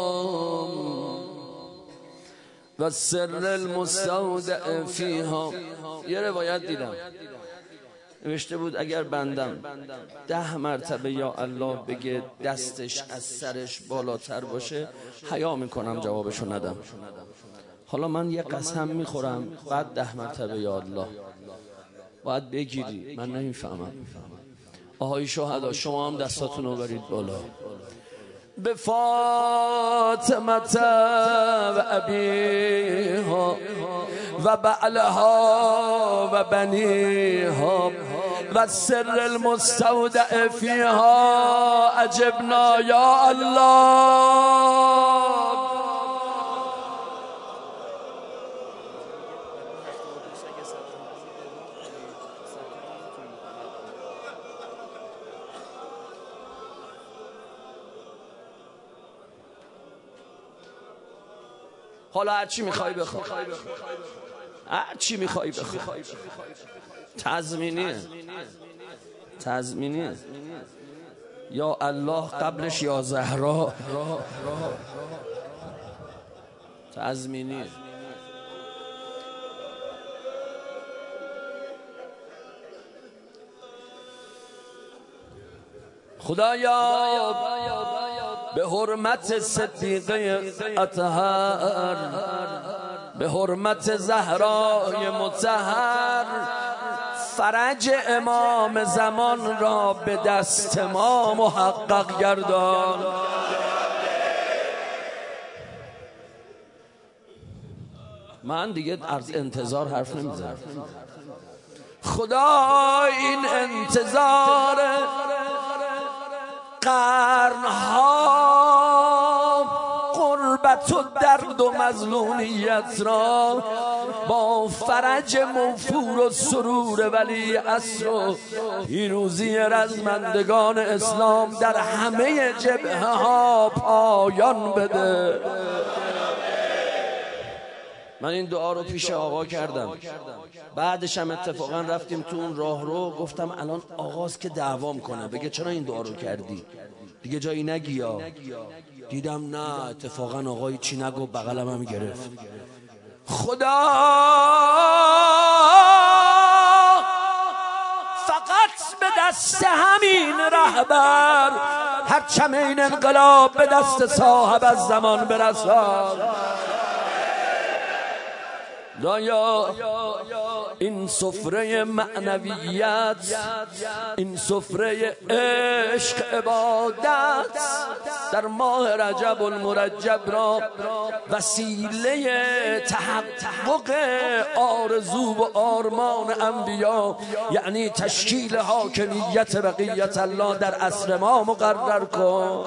و سر المستودع فیها. یه روایت دیدم نوشته بود اگر بندم ده مرتبه یا الله بگه دستش از سرش بالاتر باشه حیا میکنم جوابشو ندم. حالا من یه قسم میخورم بعد ده مرتبه یا الله باید بگیری، من نمیفهمم. آهای شهدا شما هم دستاتون رو برید بالا. به فاطمه و ابیها و بعلها و بنیها و سر المستودع فیها عجبنا یا الله. حالا هر چی میخوای بخوا، هر چی میخوای بخوا، تضمینیه تضمینیه. یا الله قبلش یا زهرا تضمینیه. خدایا به حرمت صدیقه اطهر، به حرمت زهرای مطهر، فرج امام زمان را به دست ما محقق گردان. من دیگه از انتظار حرف نمیزنم. خدا این انتظار قرنها غربت و درد و مظلومیت را با فرج موفور و سرور ولی عصر و پیروزی رزمندگان اسلام در همه جبهه ها پایان بده. من این دعا رو پیش آقا کردم، بعدش هم اتفاقا رفتیم تو اون راه رو، گفتم الان آغاز که دعوام کنه بگه چرا این دعا رو کردی دیگه جایی نگی یا. دیدم نه اتفاقا آقای چی نگو، بغلم هم گرفت. خدا فقط به دست همین رهبر هرچم این انقلاب به دست صاحب از زمان برسان. دایا این سفره معنویت، این سفره عشق عبادت در ماه رجب المرجب را وسیله تحقق آرزو و آرمان انبیا یعنی تشکیل حاکمیت بقیت الله در عصر ما مقرر کن.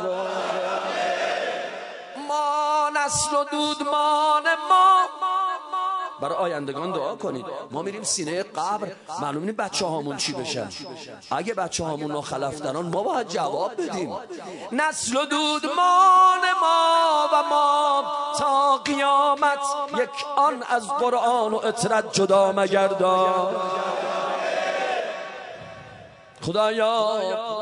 ما نسل و دودمان ما برای آیندگان دعا کنید. ما میریم سینه قبر، معلوم نیست بچه هامون چی بشن. اگه بچه هامون ناخلف دارن ما باید جواب بدیم. نسل و دودمان ما و ما تا قیامت یک آن از قرآن و اطرت جدا مگردان. خدایا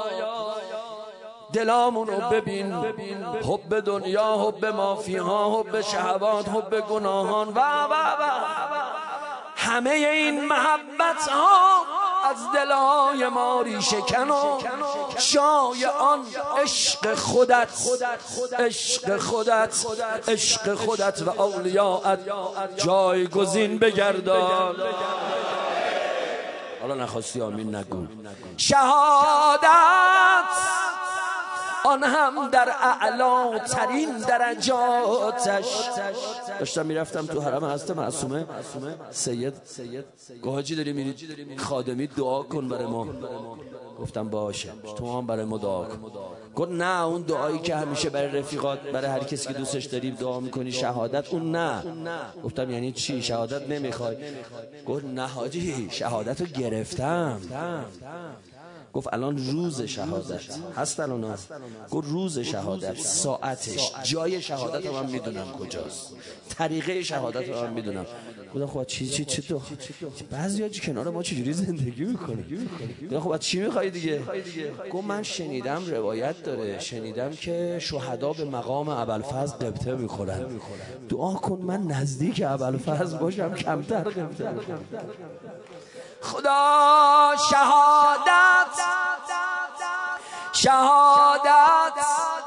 دلامون رو ببین، حب دنیا، حب مافیها، حب شهوات، حب گناهان و و و همه این محبت ها از دلهای ما ریشه کن و جای آن عشق خودت، عشق خودت، عشق خودت و اولیاءت جایگزین بگردان. حالا نخواستی آمین نگو. شهادت آن هم در اعلا ترین درجاتش. داشتم میرفتم تو حرم حضرت معصومه، سید گاهی داری میرید خادمی دعا کن برای ما. گفتم باشه تو هم برای ما دعا کن. گفت نه اون دعایی که همیشه برای رفیقات، برای هر کسی که دوستش داری دعا میکنی شهادت، اون نه. گفتم یعنی چی شهادت نمیخوای؟ گفت نه حاجی شهادت رو گرفتم. گفت الان روز شهادت هست، الان گفت روز شهادت، ساعتش، جای شهادت رو من میدونم کجاست، طریقه شهادت رو من میدونم. گفتم خب چی چی چی تو بعضیا کنار ما چجوری زندگی میکنه؟ گفتم خب چی میخوای دیگه؟ گفت من شنیدم روایت داره، شنیدم که شهدا به مقام ابوالفضل قبطه میخورن، دعا کن من نزدیک ابوالفضل باشم کمتر قبطه بخورم. خدا شهادت شهادت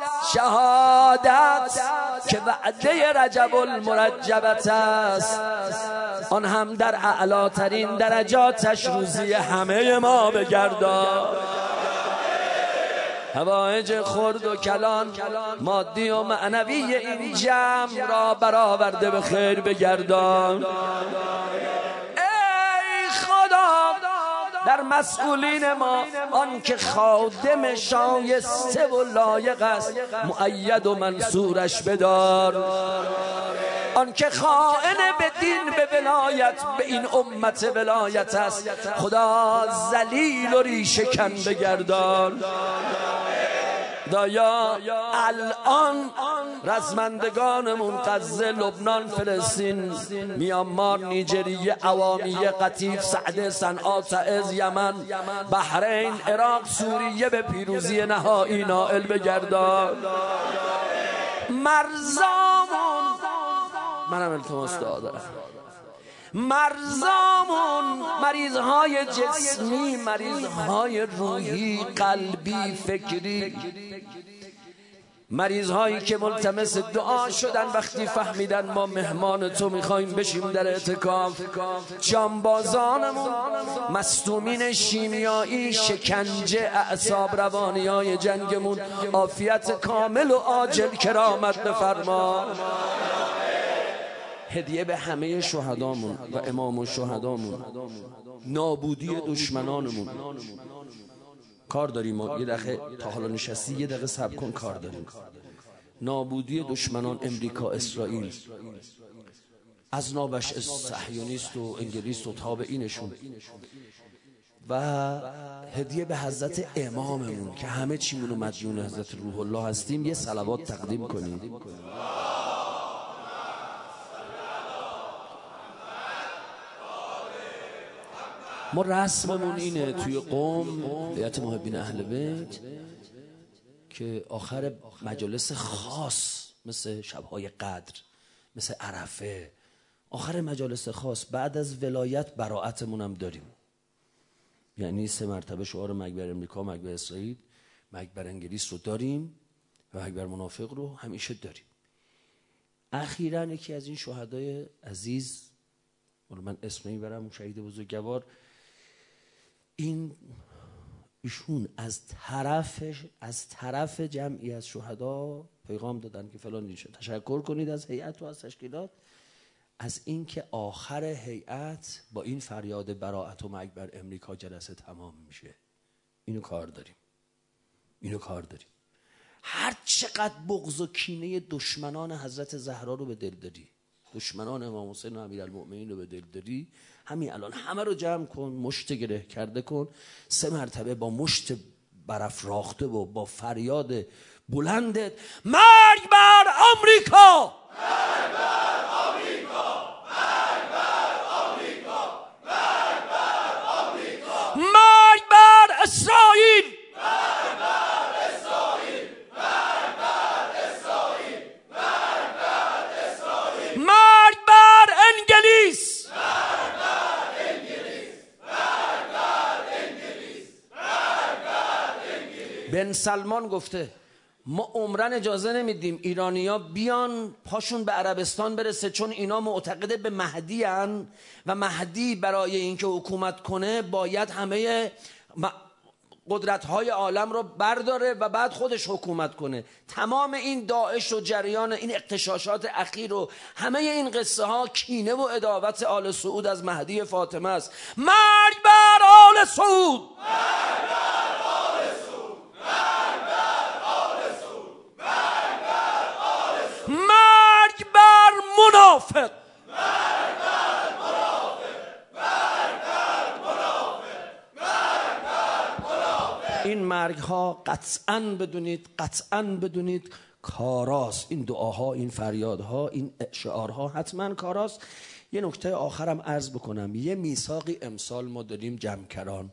شهادت که وعده رجب المرجبت است، آن هم در اعلاترین درجاتش روزی همه ما بگردان. حوایج خرد و کلان مادی و معنوی این جمع را برآورده به خیر بگردان. در مسئولین ما آن که خادم شایسته و لایق است مؤید و منصورش بدار، آن که خائن به دین به ولایت به این امت ولایت است خدا ذلیل و ریشه کن بگردان. دایا الان رزمندگانمون غزه، لبنان، فلسطین، میانمار، نیجریه، عوامیه، قطیف، سعده، صنعا، تعز، یمن، بحرین، عراق، سوریه به پیروزی نهایی نائل بگردان. مرزامون، منم التماس دعا دارم، مرزامون، مریضهای جسمی، مریضهای روحی، قلبی، فکری، مریضهایی که ملتمس دعا شدن وقتی فهمیدن ما مهمان تو میخوایم بشیم در اعتکاف، جانبازانمون، مصدومین شیمیایی، شکنجه، اعصاب روانی های جنگمون، عافیت کامل و عاجل کرامت بفرما. هدیه به همه شهدامون و امام الشهدامون، نابودی دشمنانمون. کار داریم ما، یه دقیقه تا حالا نشستی یه دقیقه صبر کن، کار داریم. نابودی دشمنان امریکا، اسرائیل، از نابش صهیونیست و انگلیس و تابعینشون، و هدیه به حضرت اماممون که همه چیمونو مدیون حضرت روح الله هستیم. یه صلوات تقدیم کنیم. ما رسممون اینه توی قوم هیئت محبین اهل بیت که آخر مجالس خاص مثل شبهای قدر، مثل عرفه، آخر مجالس خاص بعد از ولایت براءتمون هم داریم. یعنی سه مرتبه شعار مرگ بر امریکا، مرگ بر اسرائیل، مرگ بر انگلیس رو داریم و مرگ بر منافق رو همیشه داریم. اخیراً یکی از این شهدای عزیز، من اسم میبرم، شهید بزرگوار، این ایشون از طرف از طرف جمعی از شهدا پیغام دادن که فلان این شد، تشکر کنید از هیئت و از تشکیلات از این که آخر هیئت با این فریاد براءت و مرگ بر امریکا جلسه تمام میشه. اینو کار داریم، اینو کار داریم. هر چقدر بغض و کینه دشمنان حضرت زهرا رو به دل داری، دشمنان امام حسین و امیرالمؤمنین رو به دل داری، همین الان همه رو جمع کن، مشت گره کرده کن، سه مرتبه با مشت برافراخته و با فریاد بلندت مرگ بر آمریکا، مرگ بر آمریکا، مرگ بر آمریکا، مرگ بر آمریکا، مرگ بر اسرائیل، مرگ بر اسرائیل، مرگ بر اسرائیل، مرگ بر اسرائیل، مرگ بر انگلیس، بن سلمان گفته ما عمرن اجازه نمیدیم ایرانیا بیان پاشون به عربستان برسه، چون اینا معتقده به مهدی هن و مهدی برای اینکه حکومت کنه باید همه قدرت‌های عالم رو برداره و بعد خودش حکومت کنه. تمام این داعش و جریان این اغتشاشات اخیر و همه این قصه ها کینه و عداوت آل سعود از مهدی فاطمه است. مرگ بر آل سعود، مرگ بر آل سعود، مرگ بر آل سعود، مرگ بر آل سعود، مرگ بر منافق، مرگ بر منافق، مرگ بر منافق، مرگ بر منافق، این مرگ ها قطعاً بدونید قطعاً بدونید کاراست. این دعاها، این فریادها، این شعارها حتما کاراست. یه نکته آخرم عرض بکنم. یه میثاقی امسال ما داریم جمکران،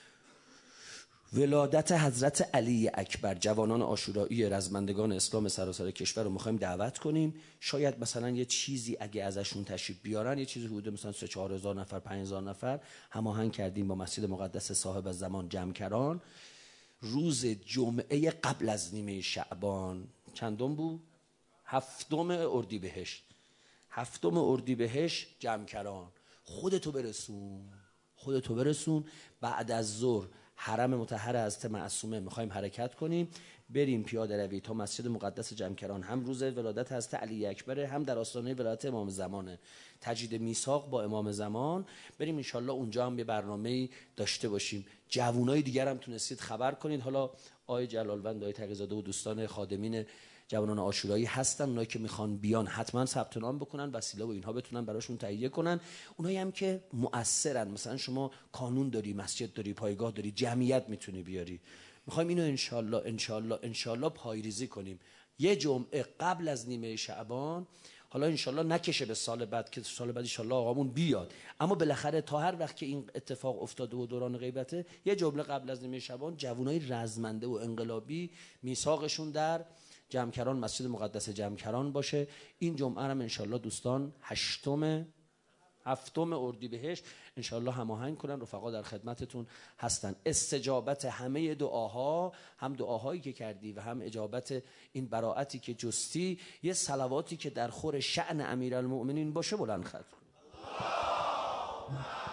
ولادت حضرت علی اکبر، جوانان عاشورایی رزمندگان اسلام سراسر کشور رو میخوایم دعوت کنیم. شاید مثلا یه چیزی اگه ازشون تشریف بیارن، یه چیزی حدود مثلا سه چهار هزار نفر، پنج هزار نفر هماهنگ کردیم با مسجد مقدس صاحب الزمان جمکران. روز جمعه قبل از نیمه شعبان، چندم بود؟ هفتم اردیبهشت. هفتم اردیبهشت جمکران. خودتو برسون، خودتو برسون. بعد از ظهر حرم مطهر حضرت معصومه میخوایم حرکت کنیم، بریم پیاده روی تا مسجد مقدس جمکران. هم روز ولادت حضرت علی اکبر، هم در آستانه ولادت امام زمانه، تجدید میثاق با امام زمان. بریم انشالله اونجا هم یه برنامه‌ای داشته باشیم. جوانای دیگر هم تونستید خبر کنید. حالا آقای جلالوند، آقای تقی‌زاده و دوستان خادمین جوانان عاشورایی هستن، اونایی که میخوان بیان حتما ثبت نام بکنن، وسیله و اینها بتونن براشون تهیه کنن. اونایی هم که مؤثرن، مثلا شما کانون داری، مسجد داری، پایگاه داری، جمعیت میتونی بیاری. میخوایم اینو انشالله انشالله انشالله پایریزی کنیم یه جمعه قبل از نیمه شعبان. حالا انشالله نکشه به سال بعد که سال بعد انشالله آقامون بیاد، اما بالاخره تا هر وقت که این اتفاق افتاده و دوران غیبته، یه جمله قبل از نیمه شعبان جوانای رزمنده و انقلابی میثاقشون در جمکران، مسجد مقدس جمکران باشه. این جمعه هم انشالله دوستان هشتم هفتم اردیبهشت انشالله هماهنگ کنن. رفقا در خدمتتون هستن. استجابت همه دعاها، هم دعاهایی که کردی و هم اجابت این براعتی که جستی، یه صلواتی که در خور شأن امیرالمؤمنین باشه بلند خط کن.